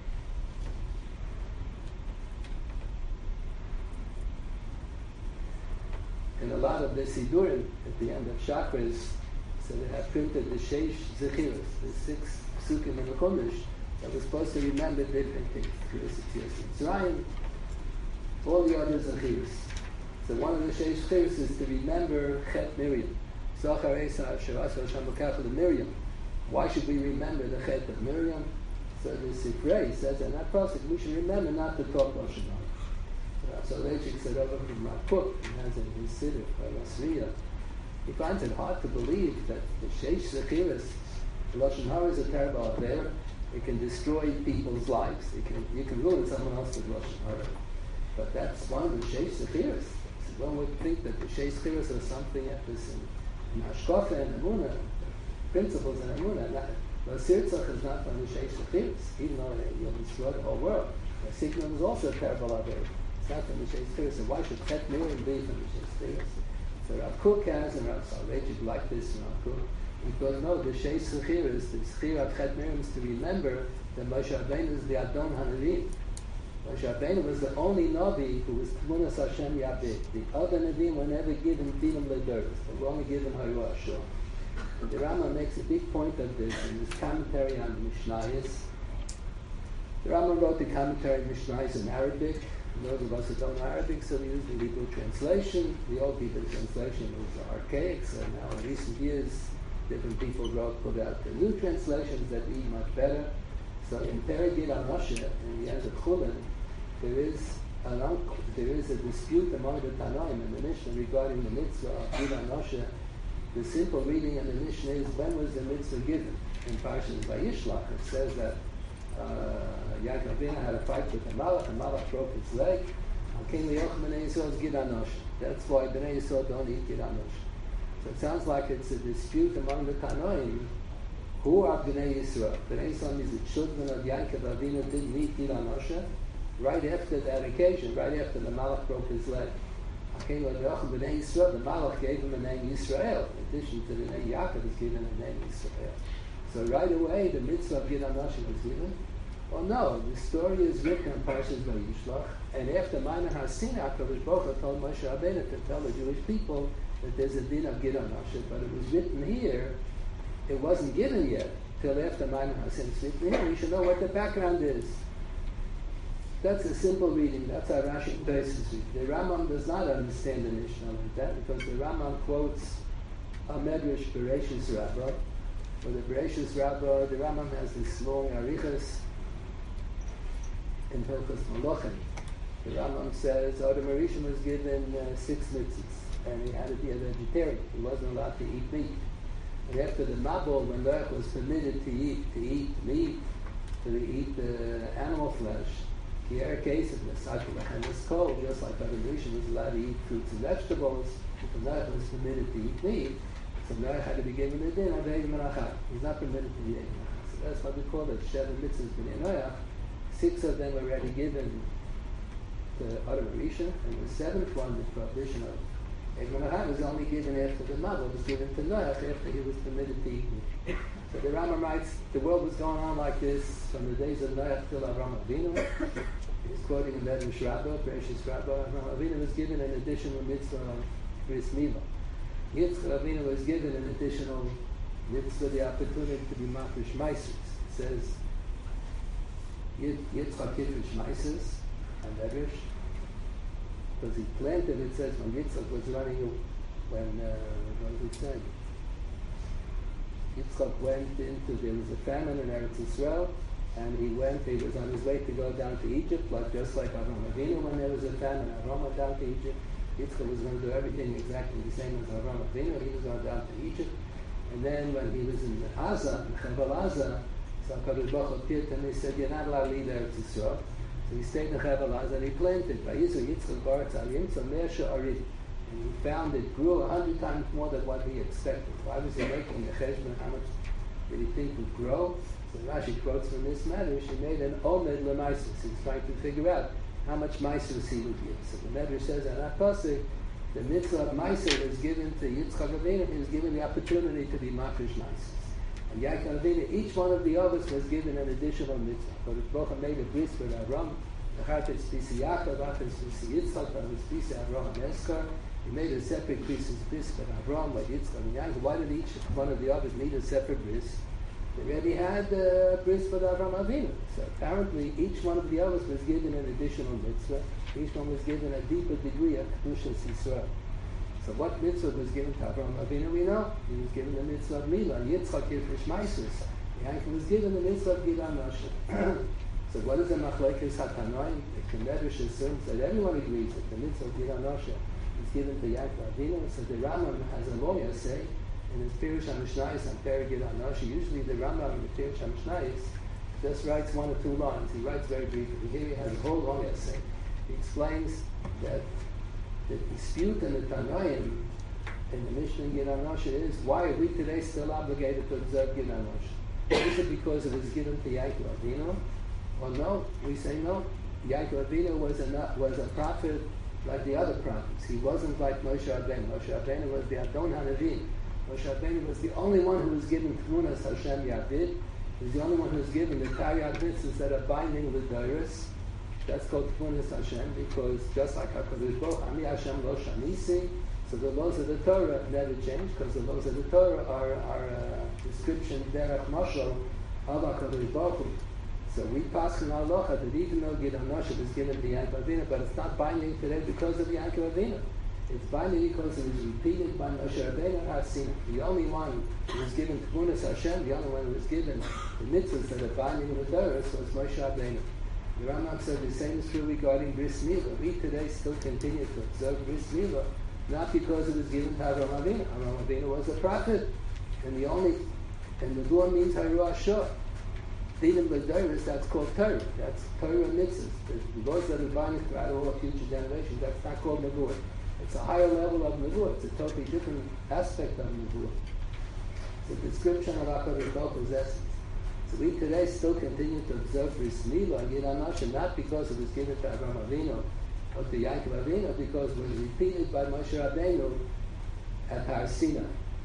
In a lot of the Sidurim, at the end of Chakras, so they have printed the Sheish Zechiros, the six psukim in the Chumash, that was supposed to remember different things. Mitzrayim, all the other Zechiros. So one of the Sheish Zechiros is to remember Chet Miriam. Zachar Esav Shirasa Hashem L'Kecha the Miriam. Why should we remember the Chet of Miriam? So the Sifrei says in that process we should remember not to talk Lashon Hara. So Rechik said over from Rakuk, he has in his Siddur, Rasriya, he finds it hard to believe that the Sheish Zechiris, Lashon Hara is a terrible affair. It can destroy people's lives. It can, you can ruin someone else with Lashon Hara. But that's one of the Sheish Zechiris. So one would think that the Sheish Zechiris are something at this in, in Hashkafa and Amunah, principles in Amunah. But Sirtzach is not from the Sheish Zechiris, even though you'll destroy the whole world. Sikkim is also a terrible affair. Not from the Sheish Zechiris, so why should Chet Miriam be from the Sheish Zechiris? So Rav Kook has, and Rav Soloveitchik like this, and Rav Kook, because no, the Sheish Zechiris, the Zechir of Chet Miriam is to remember that Moshe Rabbeinu is the Adon HaNavim. Moshe Rabbeinu was the only Navi who was Tmunas Hashem Yabid. The other Navim were never given Dinim Lederis, they were only given Hayru Ashur. And the Rambam makes a big point of this in his commentary on the Mishnayos. The Rambam wrote the commentary on Mishnayos in Arabic. Those of us who don't know Arabic, so we use the Hebrew translation. The old Hebrew translation was archaic, so now in recent years, different people wrote, put out the new translations that read much better. So in Perigid Anosha, in the end of Chulin, there is an un- there is a dispute among the Tanoim and the Mishnah regarding the mitzvah of Gid Anosha. The simple reading in the Mishnah is, when was the mitzvah given? In Parshas Vayishlach, it says that Uh, Yaakov Avinu had a fight with the Malach, and Malach broke his leg. King Leoch B'nai Yisrael is Gid Anosh. That's why B'nai Yisrael don't eat Gid Anosh. So it sounds like it's a dispute among the Tanoim. Who are B'nai Yisrael? B'nai Yisrael is the children of Yaakov Avinu didn't eat Gid Anosh. Right after that occasion, right after the Malach broke his leg. King Leoch B'nai Yisrael, the Malach gave him a name Yisrael. In addition to the name Yaakov is given a name Yisrael. So right away, the mitzvah of Gid Anosh was given. Well, no, the story is written in Parshas Vayishlach, and after Ma'aner HaSinah, HaKadosh Baruch Hu told Moshe Rabbeinu to tell the Jewish people that there's a din of Gid Anosh, but it was written here, it wasn't given yet, till after Ma'aner HaSinah. It's written here, we should know what the background is. That's a simple reading, that's how Rashi and Tosfos read. The Rambam does not understand the Mishnah like that, because the Rambam quotes a Medrash Bereshis Rabbah, where the Bereshis Rabbah, the Rambam has this long arichas, in Hilchos Malachim. The Rambam says Adam Harishon was given uh, six mitzvahs, and he had to be a vegetarian. He wasn't allowed to eat meat. And after the Mabul, when Noach was permitted to eat to eat meat, to eat uh, animal flesh, the air case of the cycle of was cold, just like Adam Harishon was allowed to eat fruits and vegetables, when Noach was permitted to eat meat, so Noach had to be given a din of Eid Menachah. He's not permitted to eat Eid Menachah. So that's why we call it Sheva Mitzvahs B'nai Noach. Six of them were already given to Adam Harishon, and the seventh one, the prohibition of Egel Chaim was only given after the mother was given to Noach after he was permitted to eat meat. So the Rambam writes, the world was going on like this from the days of Noach till Avram Avinu. He's quoting in Medrash Rabbah, Precious Rabbah. Avram Avinu was given an additional mitzvah of Bris Milah. Yitzchak Avinu was given an additional mitzvah, the opportunity to be mafresh meises. It says, Yitzchak kiddush meises, and Medrash, because he planted, it says, when Yitzchak was running, when, uh, what does it say? Yitzchak went into, there was a famine in Eretz Yisrael, and he went, he was on his way to go down to Egypt, like just like Avram Avinu when there was a famine. Avram went down to Egypt. Yitzchak was going to do everything exactly the same as Avram Avinu. He was going down to Egypt. And then when he was in Aza, in Chevel Aza, so HaKadosh Baruch Hu appeared to him and he said, you're not allowed to leave Eretz Yisrael. So he stayed in Chevel Aza and he planted. Vayizu Yitzchak Baretz Al-Yimtza Mer She'arim. And he found it grew a hundred times more than what he expected. Why was he making the cheshbon? How much did he think would grow? So Rashi quotes from this Medrash, he made an Omed L'Maisus. He's trying to figure out how much Maisus he would give. So the Medrash says on that pasuk, the mitzvah of Maisus was given to Yitzchak Avinu. He was given the opportunity to be mafresh Maisus. And Yaakov Avinu, each one of the others was given an additional mitzvah. But it's both made a bris for Avram. The Chafetz Spisi Yaakov, Chafetz Spisi Yitzchak, Chafetz Spisi Avram and Eskar. He made a separate bris bris for Avram, but Yitzchak and Yaakov. Why did each one of the others need a separate bris? They already had a uh, bris for Avram Avinu. So apparently each one of the others was given an additional mitzvah. Each one was given a deeper degree of Kedushas Yisrael. So what mitzvah was given to Avram Avinu? We know. He was given the mitzvah of Milah. Yitzchak Yifish Maisus. Yaakov was given the mitzvah of Gilan Noshe. So what is the Machlekes HaTanoim? The Medrash assumes that everyone agrees that the mitzvah of Gilan Noshe is given to Yaakov Avinu. So the Rambam has a lawyer say, in his Pirush HaMishnayos on Perek Gilan Noshe, usually the Rambam in the Pirush HaMishnayos just writes one or two lines. He writes very briefly. Here he has a whole long essay. He explains that the dispute in the Tanoim in the Mishnah in Gilan Noshe is, why are we today still obligated to observe Gilan Noshe? Is it because it was given to Yaakov Avinu? Or no, we say no. Yaakov Avinu was a, was a prophet like the other prophets. He wasn't like Moshe Rabbeinu. Moshe Rabbeinu was the Adon HaNevi. Moshe Rabbeinu was the only one who was given Tmunas Hashem Yadid. He was the only one who was given the Taryag mitzvahs that are binding the Doros. That's called Tmunas Hashem, because just like HaKadosh Baruch Hu, Ani Hashem Lo Shanisi, so the laws of the Torah never change, because the laws of the Torah are, are a description, Derech Mashal, of HaKadosh Baruch Hu. So we pass in Halacha that even though Gilan Noshe was given to Yaakov Avinu, but it's not binding today because of Yaakov Avinu. It's binding because it was repeated by Moshe Rabbeinu Har Sinai. The only one who was given Tmunas Hashem, the only one who was given the mitzvahs that are binding the Doros was Moshe Rabbeinu. The Rambam said the same is true regarding Bris Milah. We today still continue to observe Bris Milah, not because it was given to Avram Avinu. Avram Avinu was a prophet, and the only, and the Nevuah means Haru Ashur. Dinim L'Doros, that's called Torah. That's Torah mitzvahs. The laws that are binding throughout all of future generations, that's not called Nevuah. It's a higher level of Nevuah. It's a totally different aspect of Nevuah. It's a description of HaKadosh Baruch Hu's essence. So we today still continue to observe Bris Milah and Gilan Noshe, not because it was given to Avram Avinu or to Yaakov Avinu, because it was repeated by Moshe Rabbeinu at Har Sinai.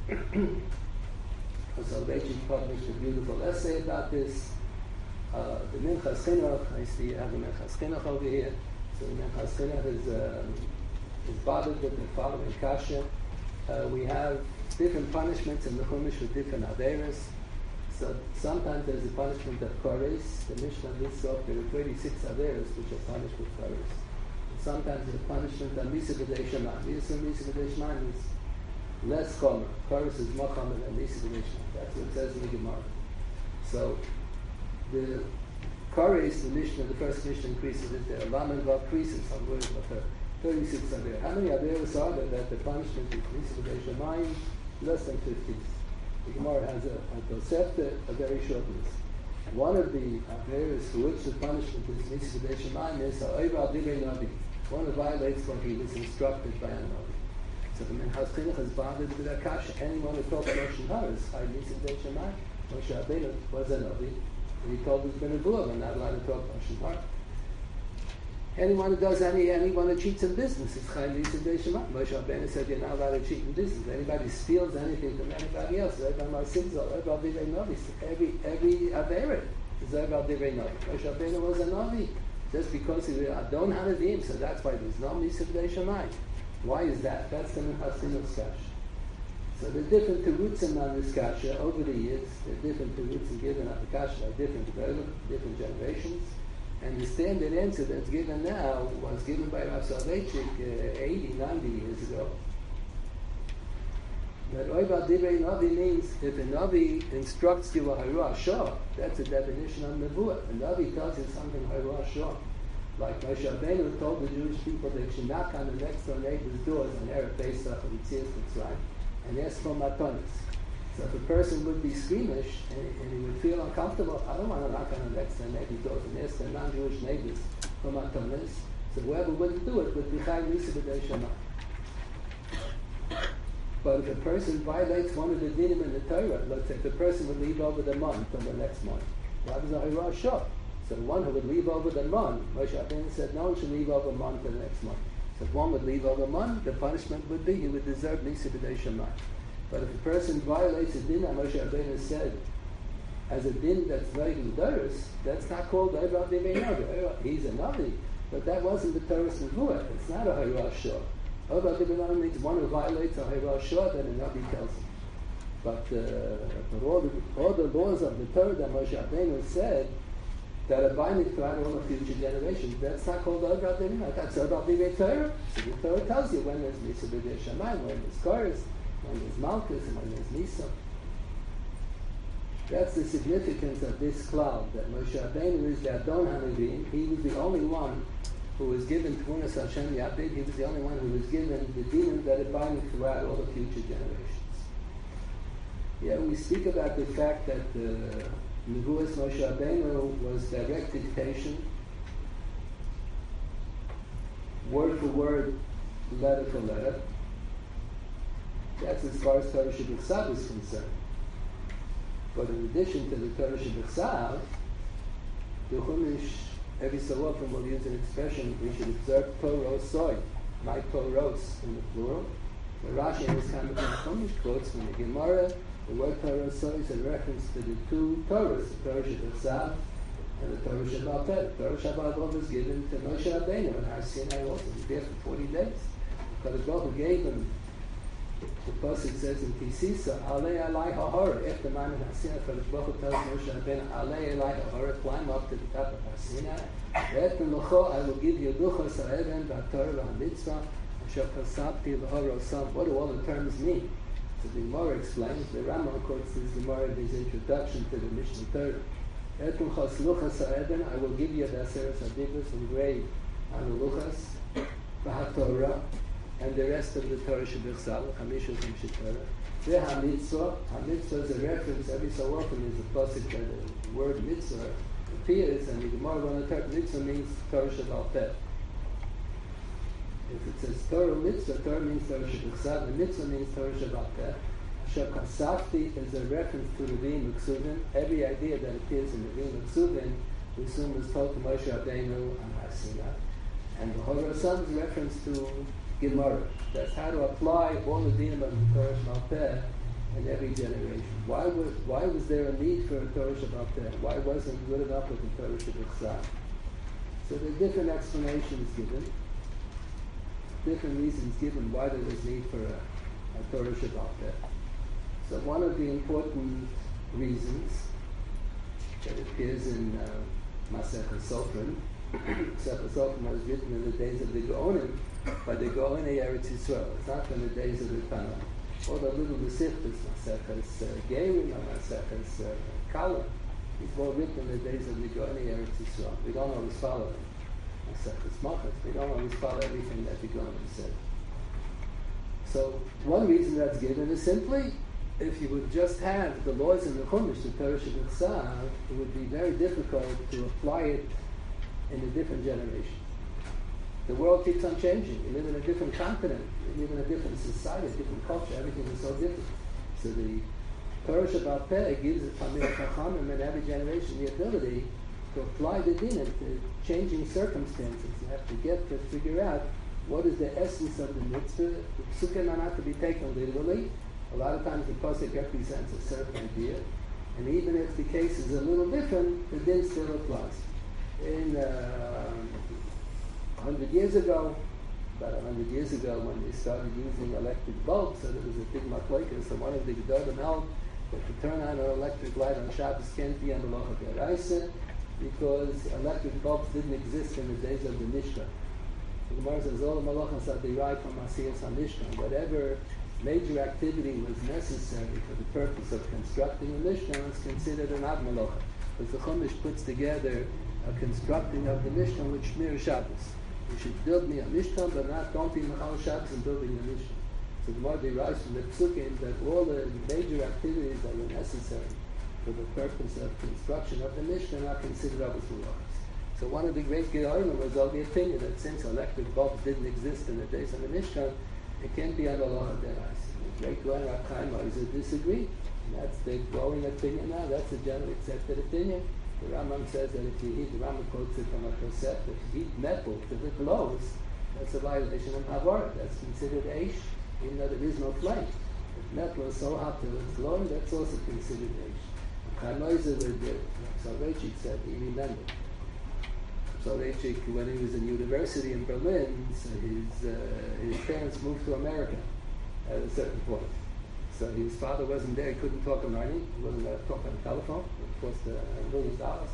So Rachel published a beautiful essay about this. Uh, the Minchas Chinuch, I see you have the Minchas Chinuch over here. So the Minchas Chinuch is, um, is bothered with the following kasha. Uh, we have different punishments in the Chumash for different averos. So sometimes there's a punishment of koris. The Mishnah lists off there are thirty-six averos which are punished with koris. Sometimes there's a punishment of Misa B'dei Shemayim. Misa B'dei Shemayim is less chomer. Koris is more chomer than Misa B'dei Shemayim. That's what it says in the Gemara. So the koris, the Mishnah, the first Mishnah increases it there. Lamed Vav increases some words of her. thirty-six averos. How many averos are there that the punishment is Misa B'dei Shemayim? Less than fifty. The Gemara has a, a Tosefta, a very short list. One of the averos for which the punishment is Misa B'dei Shemayim is Ha'oiv al Divrei Navi. One that violates what he was instructed by a Navi. So the Minchas Chinuch is bothered with that kasha. Anyone who talks Lashon Hara is Chai Misa B'dei Shemayim. Moshe Rabbeinu was a Navi, and he told his Ben Nevuah, we're not allowed to talk Lashon Hara. Anyone who does any, anyone who cheats in business, it's Chayim Yisrael Deishama. Moshe Rabbeinu said you're not allowed to cheat in business. Anybody steals anything from anybody else, every, every, every Averet is Zerba Divrei Navi. Moshe Rabbeinu was a Navi. Just because he was Adon Hanavim, so that's why there's no Yisrael Deishama. Why is that? That's the Mechasinus Kasha. So the different terutzim on this kasha over the years, the different terutzim given on the kasha by different different generations. And the standard answer that's given now was given by Rav Soloveitchik uh, eighty, ninety years ago. That Oiva Divrei Navi means if a Navi instructs you a Haru Shah, that's a definition of Nebuah. A Navi tells you something Haru Shah. Like Moshe Rabbeinu told the Jewish people they should knock on the next door neighbor's doors on Erev Pesach and Yitzias Mitzrayim and ask for matonis. So if a person would be squeamish and, and he would feel uncomfortable, I don't want to knock on the next door neighbor's doors and ask their non-Jewish neighbors for matonis. So whoever wouldn't do it would be Chayim Yisrael B'dei Shammai. But if a person violates one of the dinim in the Torah, let's say if the person would leave over the month or the next month, that was a Hirah Shah. So the one who would leave over the month, Moshe Rabbeinu said no one should leave over a month or the next month. So if one would leave over a month, the punishment would be he would deserve Nisi B'dei Shammai. But if a person violates a din that Moshe Rabbeinu said as a din that's like L'Doros, that's not called Eivah Divrei Navi. He's a Navi, but that wasn't the Torah's Nevuah. It's not a Hirah Shah. Eivah Divrei Navi means one who violates a Hirah Shah that a Navi tells him. But, uh, but all, the, all the laws of the Torah that Moshe Rabbeinu said that are binding throughout all the future generations, that's not called Eivah Divrei Navi. That's Eivah Divrei Torah. So the Torah tells you when there's Nisa B'dei Shammai, when there's Koros, when there's Malchus, and when there's Nisa. That's the significance of this cloud, that Moshe Rabbeinu is the Adon HaNevim. He was the only one who was given Tvunas Hashem Yabid. He was the only one who was given the dinim that are binding throughout all the future generations. Yeah, we speak about the fact that the Nevuas Moshe Rabbeinu was direct dictation, word for word, letter for letter. That's as far as Torah Shebechsav is concerned. But in addition to the Torah Shebechsav, the Chumash, every so often will use an expression, we should observe Torah Soy, my Torahs in the plural. The Rashi in this kind of Chumash quotes from the Gemara, the word Torah Soy is a reference to the two Torahs, the Torah Shebechsav and the Torah Shebaal Peh. The Torah Shebaal Peh was given to Moshe Rabbeinu in Har Sinai also. He was there for forty days. Because God who gave him, the Pasuk says in Kisisa, Alei Alai HaHorah, after Mount Har Sinai, for the Baruch tells Moshe Rabbeinu, Alei Alai HaHorah, climb up to the top of Har Sinai. Ve'etem L'cho, I will give you Luchos HaEven, V'atorah V'amitzvah, Asher Kasabti L'horah Osam. What do all the terms mean? So the Gemara explains, the Rambam quotes this Gemara in his introduction to the Mishnah Torah. Ve'etem Chos Luchos HaEven, I will give you the Aseres HaDibros engraved on the Luchos, V'atorah, and the rest of the Torah Shebechsav, Chamishos and Torah. The HaMitzvah, HaMitzvah is a reference, every so often is a pasuk that the word mitzvah appears, and the Gemara on the Torah mitzvah means Torah Shebaal Peh. If it says Torah mitzvah, Torah means Torah Shebechsav, and mitzvah means Torah Shebaal Peh. Asher Kasafti is a reference to Revim Uksuvin. Every idea that appears in Revim Uksuvin, we assume was told to Moshe Rabbeinu on Har Sinai. And the Horah Osam is a reference to Gemara. That's how to apply all the dinim of the Torah Shebaal Peh in every generation. Why was why was there a need for a Torah Shebaal Peh? Why wasn't it good enough with the Torah Shebechsav? So there are different explanations given, different reasons given why there was need for a, a Torah Shebaal Peh. So one of the important reasons that appears in uh, Masechet Sofrim, Masechet Sofrim was written in the days of the Gaonim, by the Gaonei Eretz Yisrael. It's not from the days of the Tanakh. All the little Mesichtas, Maseches Gerim, Maseches Kala, it's all written in the days of the Gaonei Eretz Yisrael. We don't always follow them. Maseches Machas, we don't always follow everything that the Gaonim said. So one reason that's given is simply, if you would just have the laws in the Chumash, the Torah Shebechsav, it would be very difficult to apply it in a different generation. The world keeps on changing. We live in a different continent. We live in a different society, a different culture. Everything is so different. So the Torah Shebaal Peh gives the Talmidei Chachamim in every generation the ability to apply the dinim to changing circumstances. You have to get to figure out what is the essence of the mitzvah. The psukim are not to be taken literally. A lot of times the pasuk represents a certain idea, and even if the case is a little different, the din still applies. In uh, one hundred years ago, about one hundred years ago, when they started using electric bulbs, so there was a big machlokes, so one of the gedolim held that to turn on an electric light on Shabbos can't be a malacha deraisa, because electric bulbs didn't exist in the days of the Mishkan. The Gemara says all the malachas are derived from Asiyas HaMishkan. Whatever major activity was necessary for the purpose of constructing a Mishkan was considered an ad malacha. Because the Chumash puts together a constructing of the Mishkan with Shmir Shabbos. You should build me a Mishkan, but not don't be Mechal Shabbos and building a Mishkan. So the Gemara derives from the Psukim that all the major activities that were necessary for the purpose of construction of the Mishkan are considered Avos Malachas. So one of the great Gedolim was of the opinion that since electric bulbs didn't exist in the days of the Mishkan, it can't be a malacha deraisa. The great Goyen Rav Chaim Oizer disagreed. And that's the growing opinion now. That's the generally accepted opinion. The Rambam says that if you heat, the Rambam quotes it from a Kosef, if you heat metal to the glows, that's a violation of Havara. That's considered Eish, even though there is no flame. If metal is so hot till it's glowing, that's also considered Eish. Chaim Oizer, the Soloveitchik said, he remembered. Soloveitchik, when he was in university in Berlin, so his, uh, his parents moved to America at a certain point. So his father wasn't there, he couldn't talk on writing, he wasn't going to talk on the telephone. It cost a million dollars.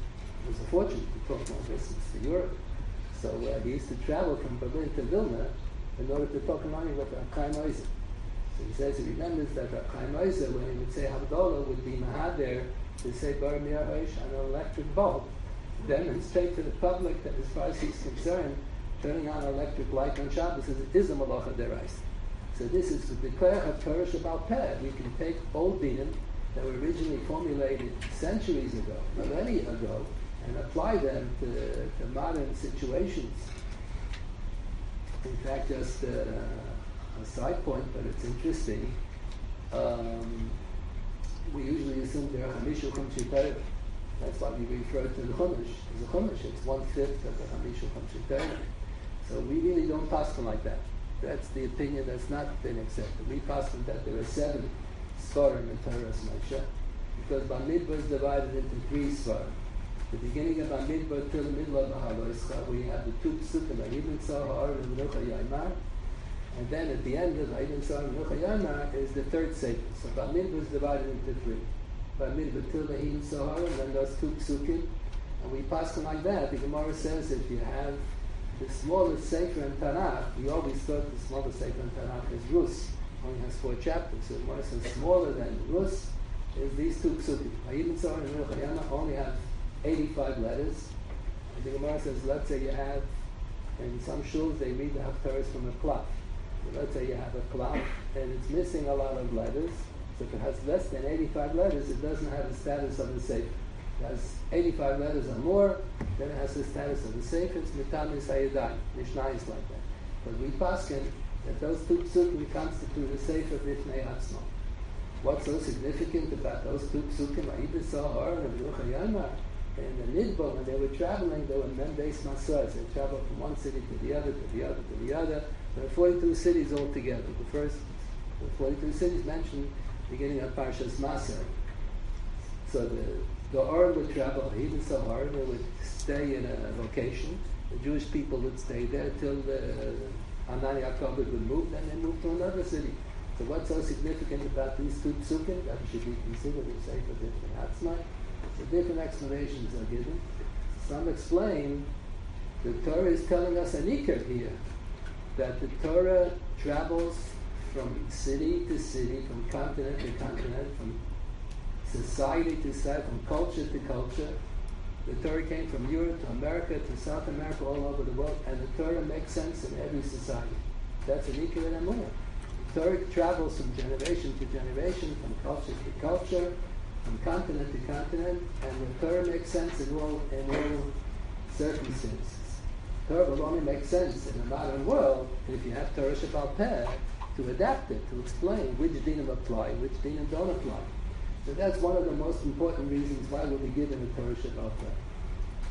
It was a fortune to talk long distance to Europe. So uh, he used to travel from Berlin to Vilna in order to talk on writing with Rav Chaim Oizer. So he says he remembers that Rav Chaim Oizer, when he would say Havdalah, would be Mahader to say Bar Mir Oish on an electric bulb, demonstrate to the public that as far as he's concerned, turning on an electric light on Shabbos is a malacha deraisa. So this is the Koyach of Torah Shabbal Peh. We can take old dinim that were originally formulated centuries ago, millennia ago, and apply them to, to modern situations. In fact, just uh, a side point, but it's interesting. Um, we usually assume there are Hamishu Chumshi Torah. That's why we refer to the Chumash as a Chumash. It's one-fifth of the Hamishu Chumshi Torah. So we really don't pass them like that. That's the opinion that's not been accepted. We pass them that there are seven Svarim in Torah Moshe, because Bamidbar is divided into three Svarim. The beginning of Bamidbar till the middle of the Haloischa, we have the two Psukim, Vayibin Sahar and Menucha Yaimar, and then at the end of Vayibin Sahar and Menucha Yaimar is the third Sefer. So Bamidbar is divided into three. Bamidbar till Vayibin Sahar, and then those two Psukim, and we pass them like that. The Gemara says if you have the smallest Sefer in Tanakh, we always thought the smallest Sefer in Tanakh is Rus. Only has four chapters. So the Gemara says smaller than Rus is these two Psukim. Vayibin Sahar and Menucha Yaimar only have eighty-five letters. And the Gemara says, let's say you have, in some shuls they read the Haftarahs from a cloth. So let's say you have a cloth and it's missing a lot of letters. So if it has less than eighty-five letters, it doesn't have the status of the Sefer. It has eighty-five letters or more, then it has the status of the Sefer. It's Mitamis Hayadai. Mishnah is like that. But we paskin that those two psukim constitute the Sefer Bifnei Atzmo. What's so significant about those two psukim, Vayibin Sahar and Menucha Yaimar? In the Nidbo, when they were traveling, they were Mem-Beis Masras. They traveled from one city to the other, to the other, to the other. There are forty-two cities altogether. The first the forty-two cities mentioned beginning of Parshas Masar. So the the Or would travel, even Sahar, they would stay in a location. The Jewish people would stay there till the Hanan Yaakov would move, then they moved to another city. So what's so significant about these two psukim that should be considered a Sefer Bifnei Atzmo? The different explanations are given. Some explain the Torah is telling us an ikar here, that the Torah travels from city to city, from continent to continent, from society to society, from culture to culture. The Torah came from Europe to America to South America, all over the world, and the Torah makes sense in every society. That's an ikar and amunah. The Torah travels from generation to generation, from culture to culture, from continent to continent, and the Torah makes sense in all, in all circumstances. Torah will only make sense in the modern world if you have Torah Shabbal Peh to adapt it, to explain which dinim apply, which dinim don't apply. So that's one of the most important reasons why we'll be given a Torah Shabbal Peh.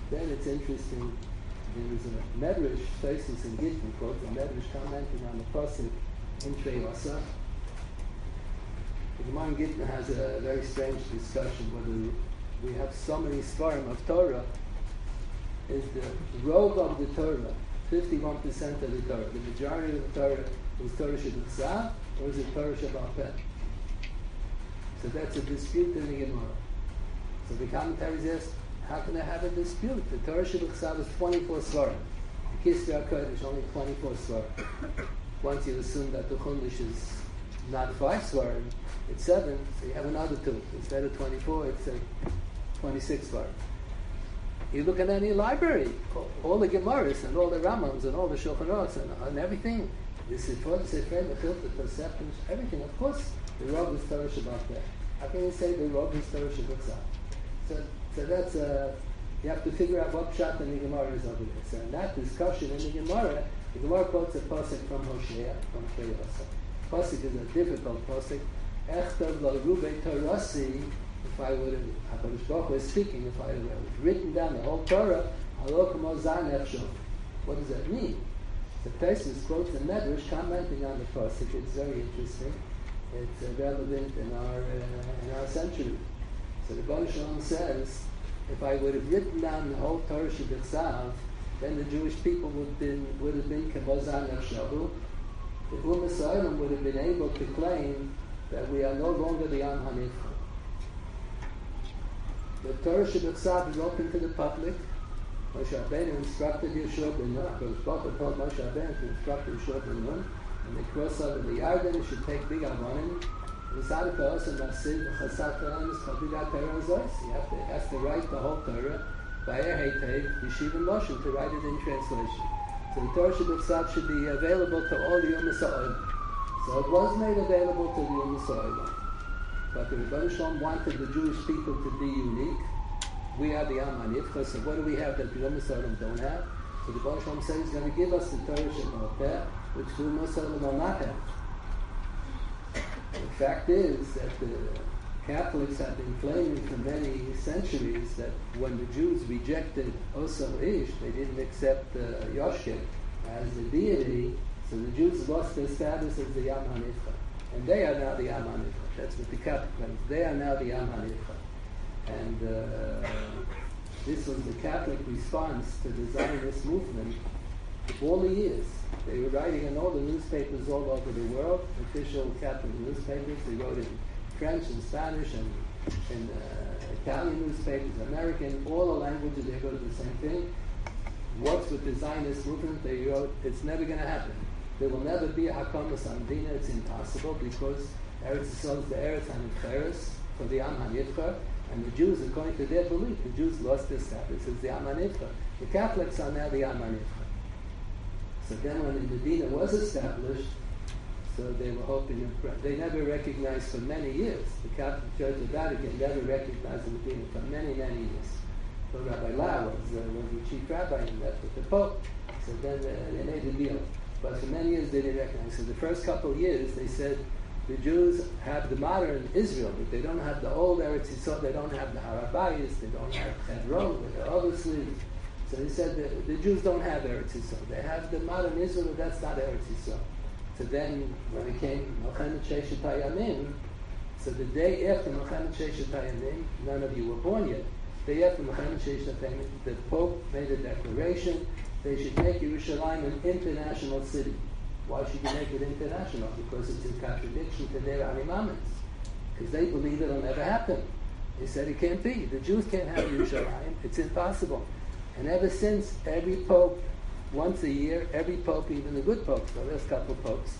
Then it's interesting, there is a Medrash, Tosfos in Gittin, called the Medrash commenting on the Pasuk in Trei Asa. The Gemara in Gittin has a very strange discussion whether we have so many Svarim of Torah. Is the robe of the Torah fifty-one percent of the Torah? The majority of the Torah is Torah Sheb'Chsav, or is it Torah Sheb'al Peh? So that's a dispute in the Gemara. So the commentaries ask, how can I have a dispute? The Torah Sheb'Chsav is twenty-four Svarim. The Kisvei HaKodesh only twenty-four Svarim. Once you assume that the Chumash is not five Svarim, it's seven, so you have another two. Instead of twenty-four, it's uh, twenty-six Svarim. You look at any library, all the Gemaras and all the Ramams and all the Shulchan Aruchs and, and everything, the Sifot, the Sifrei, the Filter, the Perceptions, everything. Of course, the Rob is Torah Shabbat Peh. How can you say the Rob is Torah Shabbat Peh? So, so that's uh, you have to figure out what pshat in the Gemara is over there. So in that discussion in the Gemara, the Gemara quotes a pasuk from Hosea, from Trei Asa. Pasuk is a difficult pasuk. Echtav lo rubei torasi. If I would have, HaKadosh Baruch Hu is speaking, if I would have written down the whole Torah, what does that mean? The Tosfos quotes the Medrash commenting on the pasuk. It's very interesting. It's uh, relevant in our uh, in our century. So the Baruch Shalom says, if I would have written down the whole Torah Sheb'Chsav, then the Jewish people would have been would have been K'mozan Nefshavu. The Umm Yisraelim would have been able to claim that we are no longer the Am HaNivcha. The Torah Sheb'Chsav is open to the public. Moshe Rabbeinu instructed Yeshua ben Nun. HaKadosh Baruch Hu told Moshe Rabbeinu to instruct Yeshua ben Nun. And they cross over the Yarden, you should take big Avonim. You have to, has to write the whole Torah by a Heitev, Yeshiva Moshe, to write it in translation. So the Torah Sheb'Chsav should be available to all the Umm Yisraelim. So it was made available to the Umm Yisraelim. But the Rebbeinu Shalom wanted the Jewish people to be unique. We are the Am HaNivcha, so what do we have that the Umm Yisraelim don't have? So the Rebbeinu Shalom says he's going to give us the Torah Sheb'al Peh, which the Umm Yisraelim will not have. The fact is that the Catholics have been claiming for many centuries that when the Jews rejected Osel Ish, they didn't accept uh, Yoshkek as the deity, so the Jews lost their status as the Am HaNivcha. And they are now the Am HaNivcha. That's what the Catholic claims. They are now the Am HaNivcha. And uh, this was the Catholic response to the Zionist movement all the years. They were writing in all the newspapers all over the world, official Catholic newspapers. They wrote in French and Spanish and in uh, Italian newspapers, American, all the languages, they wrote the same thing. What's with the Zionist movement? They wrote, it's never going to happen. There will never be a Hakamas Andina. It's impossible because Eretz Yisrael is the Eretz HaNivcheres for the Am HaNivcha, and the Jews, according to their belief, the Jews lost their status as the Am HaNivcha. The Catholics are now the Am HaNivcha. So then when the Medina was established, so they were hoping, they never recognized for many years, the Catholic Church of Vatican never recognized the Medina for many, many years. So Rabbi Lau was, uh, was the chief rabbi and left with the Pope, so then uh, they made a deal. But for many years they didn't recognize. So the first couple of years they said the Jews have the modern Israel, but they don't have the old Eretz Yisrael, they don't have the Har HaBayis, they don't have Hebron, with the obviously. So he said the, the Jews don't have Eretz Yisrael. They have the modern Israel, but that's not Eretz Yisrael. So then, when it came Melchemet Sheshet HaYamim, so the day after Melchemet Sheshet HaYamim, none of you were born yet. The day after Melchemet Sheshet HaYamim, the Pope made a declaration they should make Yerushalayim an international city. Why should you make it international? Because it's in contradiction to their Animamins. Because they believe it'll never happen. They said it can't be. The Jews can't have Yerushalayim. It's impossible. And ever since, every pope, once a year, every pope, even the good popes, well, there's a couple of popes,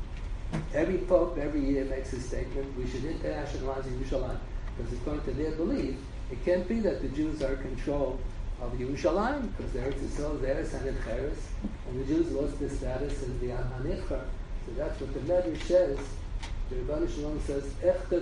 every pope every year makes a statement, we should internationalize Yerushalayim. Because according to their belief, it can't be that the Jews are in control of Yerushalayim, because there is the Eretz HaNivcheres, and the Jews lost their status as the Am HaNivcha. So that's what the Medrash says. The Rebbeinu Shalom says, Echtav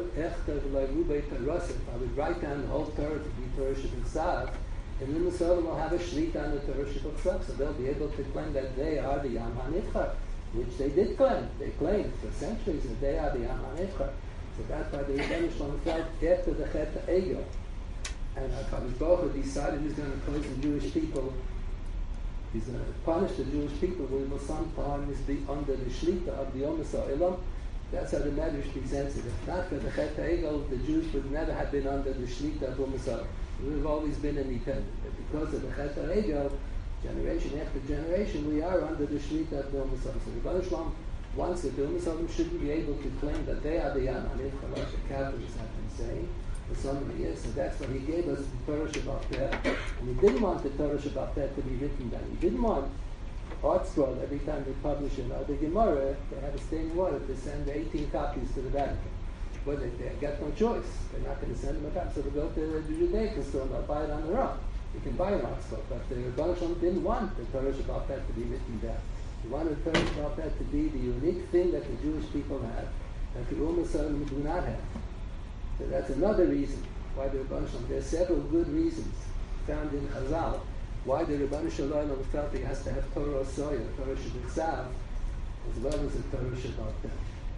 l'rubei torasif. I would write down the whole Torah to be Torah Sheb'Chsav, and Umm Yisrael will have a shlita on the Torah Sheb'Chsav, so they'll be able to claim that they are the Am HaNivcha, which they did claim. They claimed for centuries that they are the Am HaNivcha. So that's why the Rebbeinu Shalom felt after the Chet HaEgel, And HaKadosh Baruch Hu decided he's going to cause the Jewish people, he's going to punish the Jewish people who will sometimes be under the shlita of the Omer Ha'olam. That's how the Medrash presents it. If not for the Chet HaEgel, the Jews would never have been under the shlita of Omer Ha'olam. We would have always been independent. But because of the Chet HaEgel, generation after generation, we are under the shlita of the Omer Ha'olam. So the Baruch Shalom wants that the Omer Ha'olam shouldn't be able to claim that they are the Yamanim, like the Catholics have been saying for so many years. So that's what he gave us, the Torah Shabbat Peh. And he didn't want the Torah Shabbat Peh to be written down. He didn't want Art Scroll, every time they publish it, or the Gemara, they have a standing order to send eighteen copies to the Vatican. Well, they, they got no choice. They're not going to send them a copy, so they go to the Judaic store and they'll buy it on their own. You can buy an Art Scroll, but the Rebbe Shalom didn't want the Torah Shabbat Peh to be written down. He wanted the Torah Shabbat Peh to be the unique thing that the Jewish people have, that the Ummah Shalom do not have. So that's another reason why the Rebbe Shalom, there are several good reasons found in Chazal why the Rebbe Shalom felt he has to have Torah Soya, Torah Shabbat, as well as the Torah Shabbat Peh.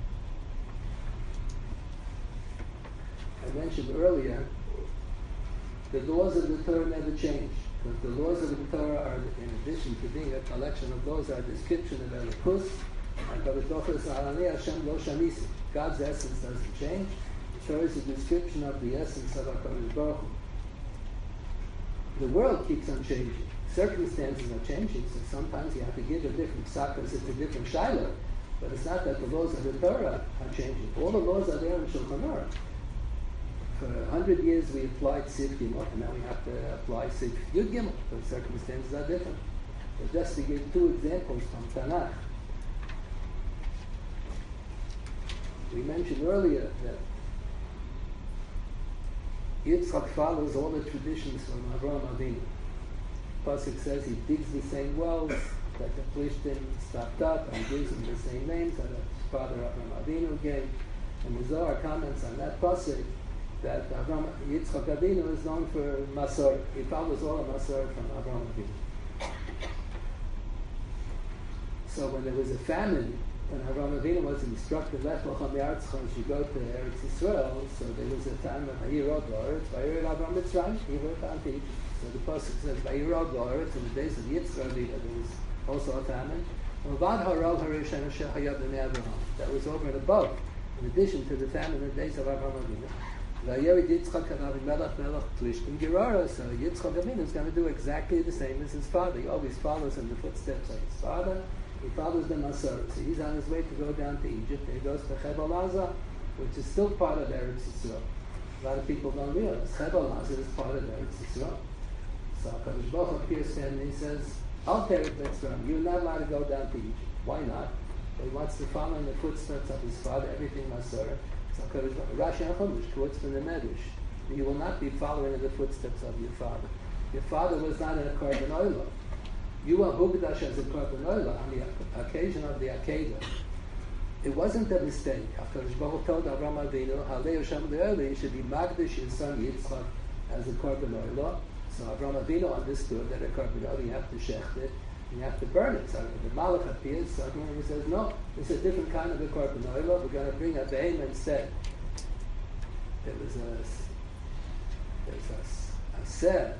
I mentioned earlier, the laws of the Torah never change. Because the laws of the Torah are, in addition to being a collection of laws, are a description of Elokus, and Kadosh Baruch Hu is Aranei Hashem Lo Shamisi. God's essence doesn't change. The Torah is a description of the essence of HaKadosh Baruch Hu. The world keeps on changing. Circumstances are changing, so sometimes you have to give a different psak because it's a different shiloh. But it's not that the laws of the Torah are changing. All the laws are there in Shulchan Aruch. For a hundred years we applied Siv Gimel, and now we have to apply Siv Yud Gimel. The circumstances are different. But just to give two examples from Tanakh. We mentioned earlier that Yitzchak follows all the traditions from Avraham Avinu. Pasuk says he digs the same wells that the Plishtim stopped up, and gives them the same names that his father Avraham Avinu gave. And the Zohar comments on that pasuk that Avraham, Yitzchak Avinu is known for Masor. He follows all the Masor from Avraham Avinu. So when there was a famine, when Avraham Avinu was instructed, Lech Lacham Yartzcha, you should go to Eretz Yisrael, so there was a famine, Vayirod La'aretz, Vayirod Avraham Mitzrayim, he went down to Egypt. So the Pasuk says, Vayirod La'aretz, in the days of Yitzchak Avinu, there was also a famine. That was over and above, in addition to the famine in the days of Avraham Avinu. So Yitzchak Avinu is going to do exactly the same as his father. He always follows in the footsteps of his father. He follows the Masor. So he's on his way to go down to Egypt. He goes to Chebal Aza, which is still part of Eretz Yisrael. A lot of people don't realize Chebal Aza is part of Eretz Yisrael. So HaKadosh Baruch Hu appears to him and he says, I'll take it next time. You're not allowed to go down to Egypt. Why not? He wants to follow in the footsteps of his father, everything Masor. So HaKadosh Baruch Hu, Rashi HaChumash quotes from the Medrash, you will not be following in the footsteps of your father. Your father was not in a Korban Olah. You are Hugdash as a Korban Olah on the occasion of the Akedah. It wasn't a mistake. HaKadosh Baruch Hu told Avraham Avinu, Halei Hashem Le'oli, you should be Magdash his son Yitzchak as a Korban Olah. So Avraham Avinu understood that a Korban Olah, you have to shecht it, and you have to burn it. So the Malach appears, so he says, no, it's a different kind of a Korban Olah. We're going to bring a behemoth instead. There was a, there was a, a set,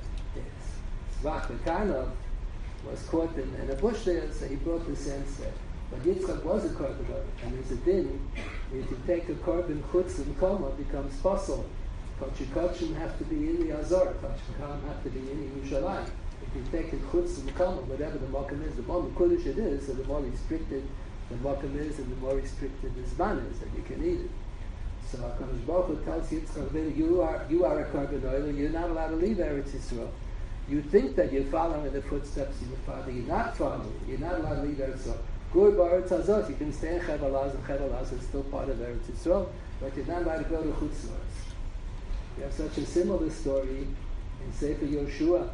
Zvach Bekanov, was caught in, in a bush there, so he brought the sense there. But Yitzchak was a korban, and there's a din, if you take a korban chutz and koma, it becomes possible. Kochikochim have to be in the Azor, Kochikochim have to be in Yerushalayim. If you take a chutz and koma, whatever the mokum is, the more Mekudesh it is, so the more restricted the mokum is, and the more restricted the zman is, that you can eat it. So HaKadosh Baruch Hu tells Yitzchak, you are, you are a korban oil, you're not allowed to leave Eretz Yisrael. You think that you're following in the footsteps of your father. You're not following. You're not allowed to leave Eretz Yisrael. Gur B'Aretz Hazot. You can stay in Chebal Aza, and Chebal Aza is still part of Eretz Yisrael, but you're not allowed to go to Chutz La'aretz. We have such a similar story in Sefer Yoshua.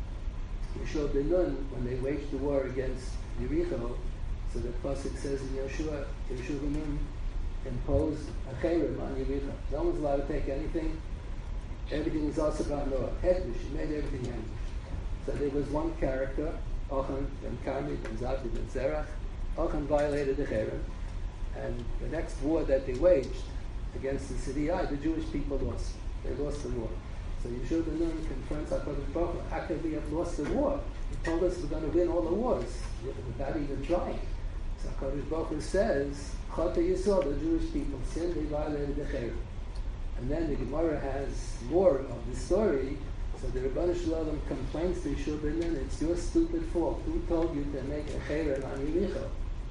Yoshua ben Nun, when they waged the war against Yericho, so the pasuk says in Yoshua, Yoshua ben Nun imposed a cherem on Yericho. No one's allowed to take anything. Everything was also about Noah. Hekdesh, he made everything Hekdesh. So there was one character, Ochan ben Carmi ben Zabdi ben Zerach. Ochan violated the cherem, and the next war that they waged against the city, the Jewish people lost. They lost the war. So Yeshua ben Nun confronts HaKadosh Baruch Hu, how could we have lost the war? He told us we're going to win all the wars without even trying. So HaKadosh Baruch Hu says, Chata Yisrael, the Jewish people, sinned, they violated the Cherem. And then the Gemara has more of the story. So the Rebbeinu Shalom complains to Yeshua ben Nun, it's your stupid fault. Who told you to make a Cherem on Yericho?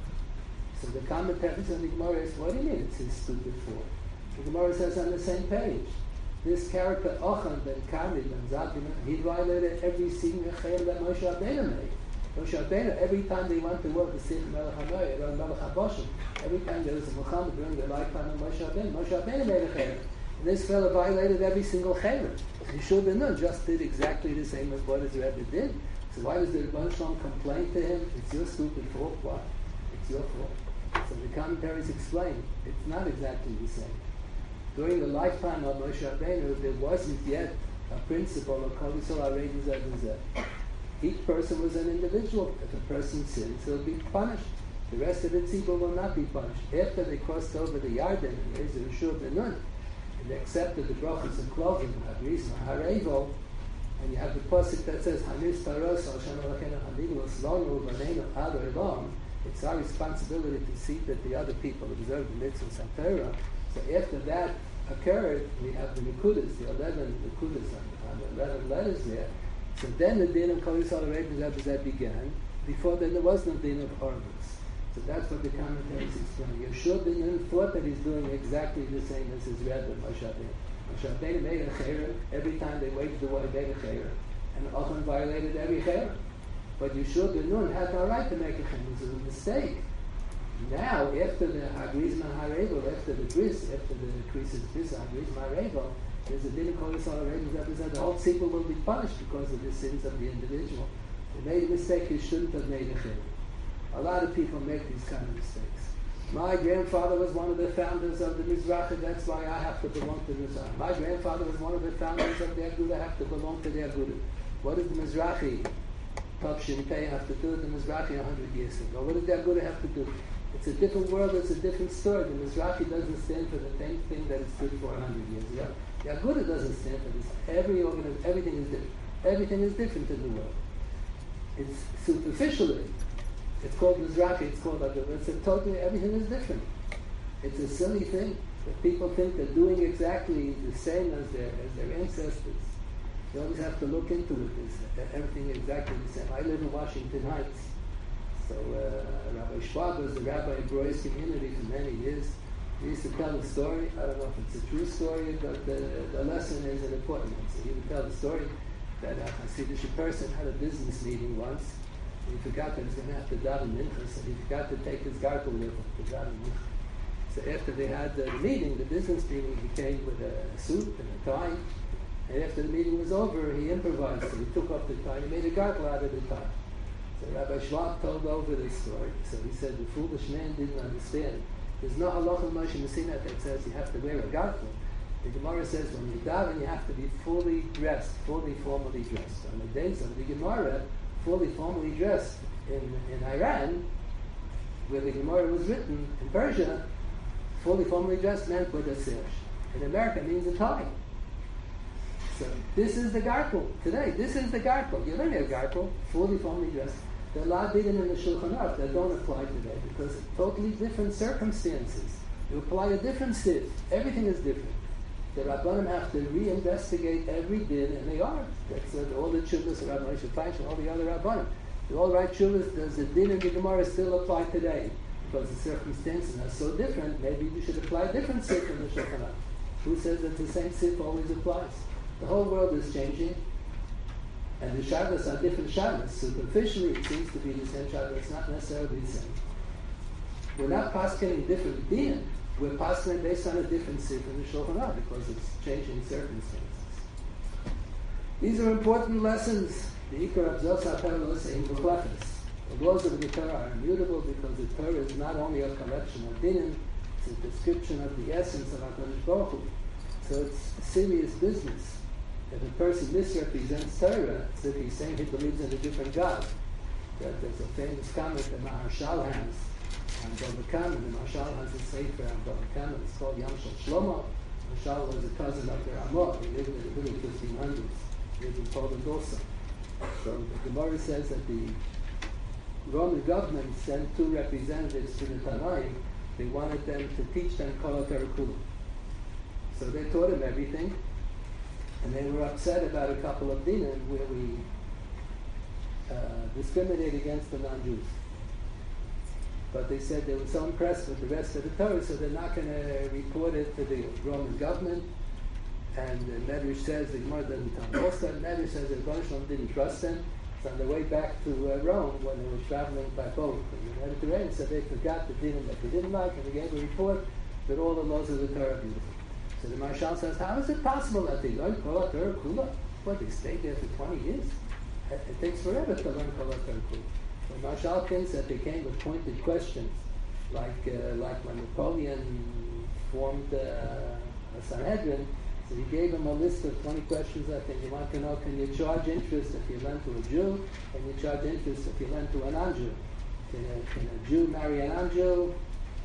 So the commentaries on the Gemara is, what do you mean it's his stupid fault? The Gemara says on the same page, this character, Ochan ben Kami ben Zabdi, he violated every single Cherem that Moshe Rabbeinu made. Moshe Rabbeinu, every time they went to war to see Melech HaMoed, or Melech HaBoshim, every time there was a Muhammad during the lifetime of Moshe Rabbeinu, Moshe Rabbeinu made a Cherem. And this fellow violated every single Cherem. Yeshua ben Nun just did exactly the same as what his Rebbe did. So why does the Rebbeinu Shalom complain to him? It's your stupid fault. Why? It's your fault. So the commentaries explain, it's not exactly the same. During the lifetime of Moshe Rabbeinu, there wasn't yet a principle of Kol Yisrael HaReidin Zeh B'Zeh. Each person was an individual. If a person sins, he'll be punished. The rest of the tzibur will not be punished. After they crossed over the Yarden, and there's the Yeshua ben Nun, and they accepted the brachas and clothing, Hagris Harevo, and you have the pasuk that says, Hanis Taros Al Shem Elokeinu Haniglu Slonu V'Neinu Ad Olam. It's our responsibility to see that the other people observe the mitzvahs and Torah. So after that occurred, we have the Nikudas, the eleven Nikudas on the eleven letters there. So then the din of Kol Yisrael HaReidin Zeh B'Zeh began. Before then there was no din of Ormus. So that's what the commentaries explain. Yeshua ben Nun thought that he's doing exactly the same as his Rebbe, Moshe Rabbeinu. Moshe Rabbeinu made a Cherem. Every time they waged the war, he made a Cherem. And Ochan violated every Cherem. But Yeshua ben Nun had no right to make a Cherem. It was a mistake. Now, after the Hagriz Maharevo, after the Bris, after the increases Bris, Hagriz Maharevo, there's a din of Kol Yisrael HaReidin Zeh B'Zeh. The whole people will be punished because of the sins of the individual. They made a mistake, he shouldn't have made a Cherem. A lot of people make these kind of mistakes. My grandfather was one of the founders of the Mizrahi, that's why I have to belong to the Mizrahi. My grandfather was one of the founders of the Aguda, I have to belong to the Aguda. What did the Mizrahi, Tav Shin Pei, have to do with the Mizrahi a hundred years ago? What did the Aguda have to do? It's a different world, it's a different story. The Mizrahi doesn't stand for the same thing that it stood for a hundred years ago. The Aguda doesn't stand for this. Every organism, everything is different. Everything is different in the world. It's superficially, it's called Mizrahi, it's called Aguda. It's a totally, everything is different. It's a silly thing that people think they're doing exactly the same as their as their ancestors. You always have to look into it. It's, everything is exactly the same. I live in Washington Heights. So uh, Rabbi Schwab was the rabbi in Broy's community for many years. He used to tell a story. I don't know if it's a true story, but the, the lesson is an important one. So he would tell the story that a Hasidic person had a business meeting once. He forgot that he was going to have to daven mincha, so he forgot to take his gargle with him to daven mincha. So after they had the meeting, the business meeting, he came with a suit and a tie. And after the meeting was over, he improvised. So he took off the tie. He made a gargle out of the tie. So Rabbi Schwab told over this story. So he said the foolish man didn't understand. There's no halacha in Moshe Messina that says you have to wear a gargle. The Gemara says when you daven, you have to be fully dressed, fully formally dressed. On the days of the Gemara, fully formally dressed in, in Iran, where the Gemara was written, in Persia, fully formally dressed meant with a sash. In America, it means a tie. So this is the gargle today. This is the gargle. You don't need a gargle, fully formally dressed. There are a lot of digging in the Shulchan Aruch that don't apply today because it's totally different circumstances. You apply a different sieve. Everything is different. The Rabbanim have to re-investigate every din, and they are. That's uh, all the chuvas, Rabbi Moshe Feinstein, all the other Rabbanim. They all write chuvas. Does the din in the Gemara still apply today? Because the circumstances are so different, maybe you should apply a different sieve in the Shulchan Aruch. Who says that the same sieve always applies? The whole world is changing, and the Shabbos are different Shabbos. Superficially, it seems to be the same Shabbos. It's not necessarily the same. We're not poskening different din. We're poskening based on a different sif in the Shulchan Aruch because it's changing circumstances. These are important lessons. The Ikar of Zosar Torah saying the The laws of the Torah are immutable because the Torah is not only a collection of dinim, it's a description of the essence of HaKadosh Baruch Hu. So it's serious business. If a person misrepresents Torah, it's if he's saying he believes in a different God. That there's a famous comment that Maharshal has on Bava Kama. The Maharshal has a sefer on Bava Kama. It's called Yam Shel Shlomo. Mashal was a cousin of the Ramah. He lived in the middle fifteen hundreds. He lived in Poland also. So the Gemara says that the Roman government sent two representatives to the Tanaim. They wanted them to teach them Kol HaTorah. So they taught him everything, and they were upset about a couple of dinim where we uh, discriminate against the non-Jews. But they said they were so impressed with the rest of the Torah, so they're not going to report it to the Roman government. And the Medrash says, the Gemara doesn't tell most of it. Medrash says that Rebbeinu Shalom didn't trust them. So on their way back to uh, Rome, when they were traveling by boat in the Mediterranean, so they forgot the dinim that they didn't like, and they gave a report that all the laws of the Torah are beautiful. So the Marshal says, how is it possible that they learn Kol HaTorah Kula? What, they stayed there for twenty years? It, it takes forever to learn Kol HaTorah Kula. The Marshal thinks that they came with pointed questions, like uh, like when Napoleon formed uh, a Sanhedrin. So he gave him a list of twenty questions. I think you want to know: can you charge interest if you lend to a Jew? Can you charge interest if you lend to a non-Jew? Can a, can a Jew marry a non-Jew?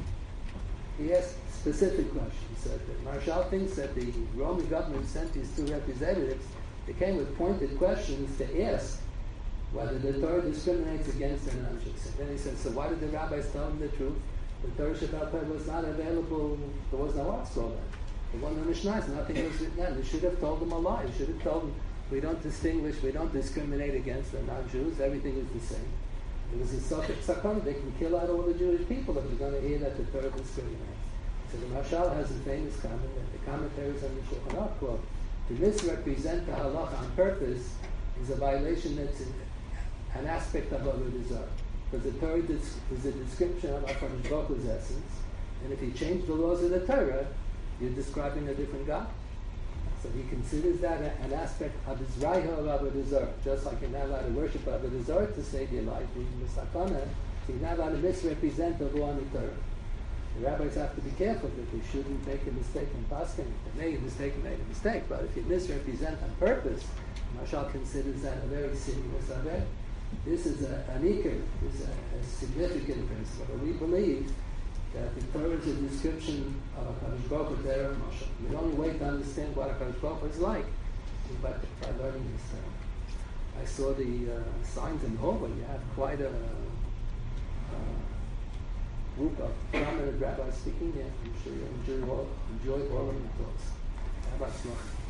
He asked specific questions. So the Marshal thinks that the Roman government sent these two representatives. They came with pointed questions to ask whether the Torah discriminates against the non-Jews. And then he said, so why did the rabbis tell them the truth? The Torah Shabbat was not available. There was no art scroll then. There wasn't a Mishnah. Nothing was written down. They should have told them a lie. They should have told them, we don't distinguish, we don't discriminate against the non-Jews. Everything is the same. It was a sakon. They can kill out all the Jewish people if they're going to hear that the Torah discriminates. So the Marshal has a famous comment that the commentaries on the Shulchan Aruch quote, to misrepresent the halacha on purpose is a violation that's in, an aspect of Avodah Zarah. Because the Torah is a description of HaKadosh Baruch Hu's essence, and if you change the laws of the Torah, you're describing a different God. So he considers that a, an aspect of his raiha of Avodah Zarah. Just like you're not allowed to worship Avodah Zarah to save your life, even Misakana, so you're not allowed to misrepresent the law on the Torah. The rabbis have to be careful that they shouldn't make a mistake in paskin. If they made a mistake, they made a mistake. But if you misrepresent on purpose, Marshal considers that a very serious aved. This is a, an ikar, is a, a significant principle. We believe that the Torah is a description of HaKadosh Baruch Hu there of Moshe. The only way to understand what HaKadosh Baruch Hu is like is by, by learning this Torah. I saw the uh, signs in Hova. You have quite a uh, group of prominent rabbis speaking there. I'm sure you enjoy all, enjoy all of the talks. How about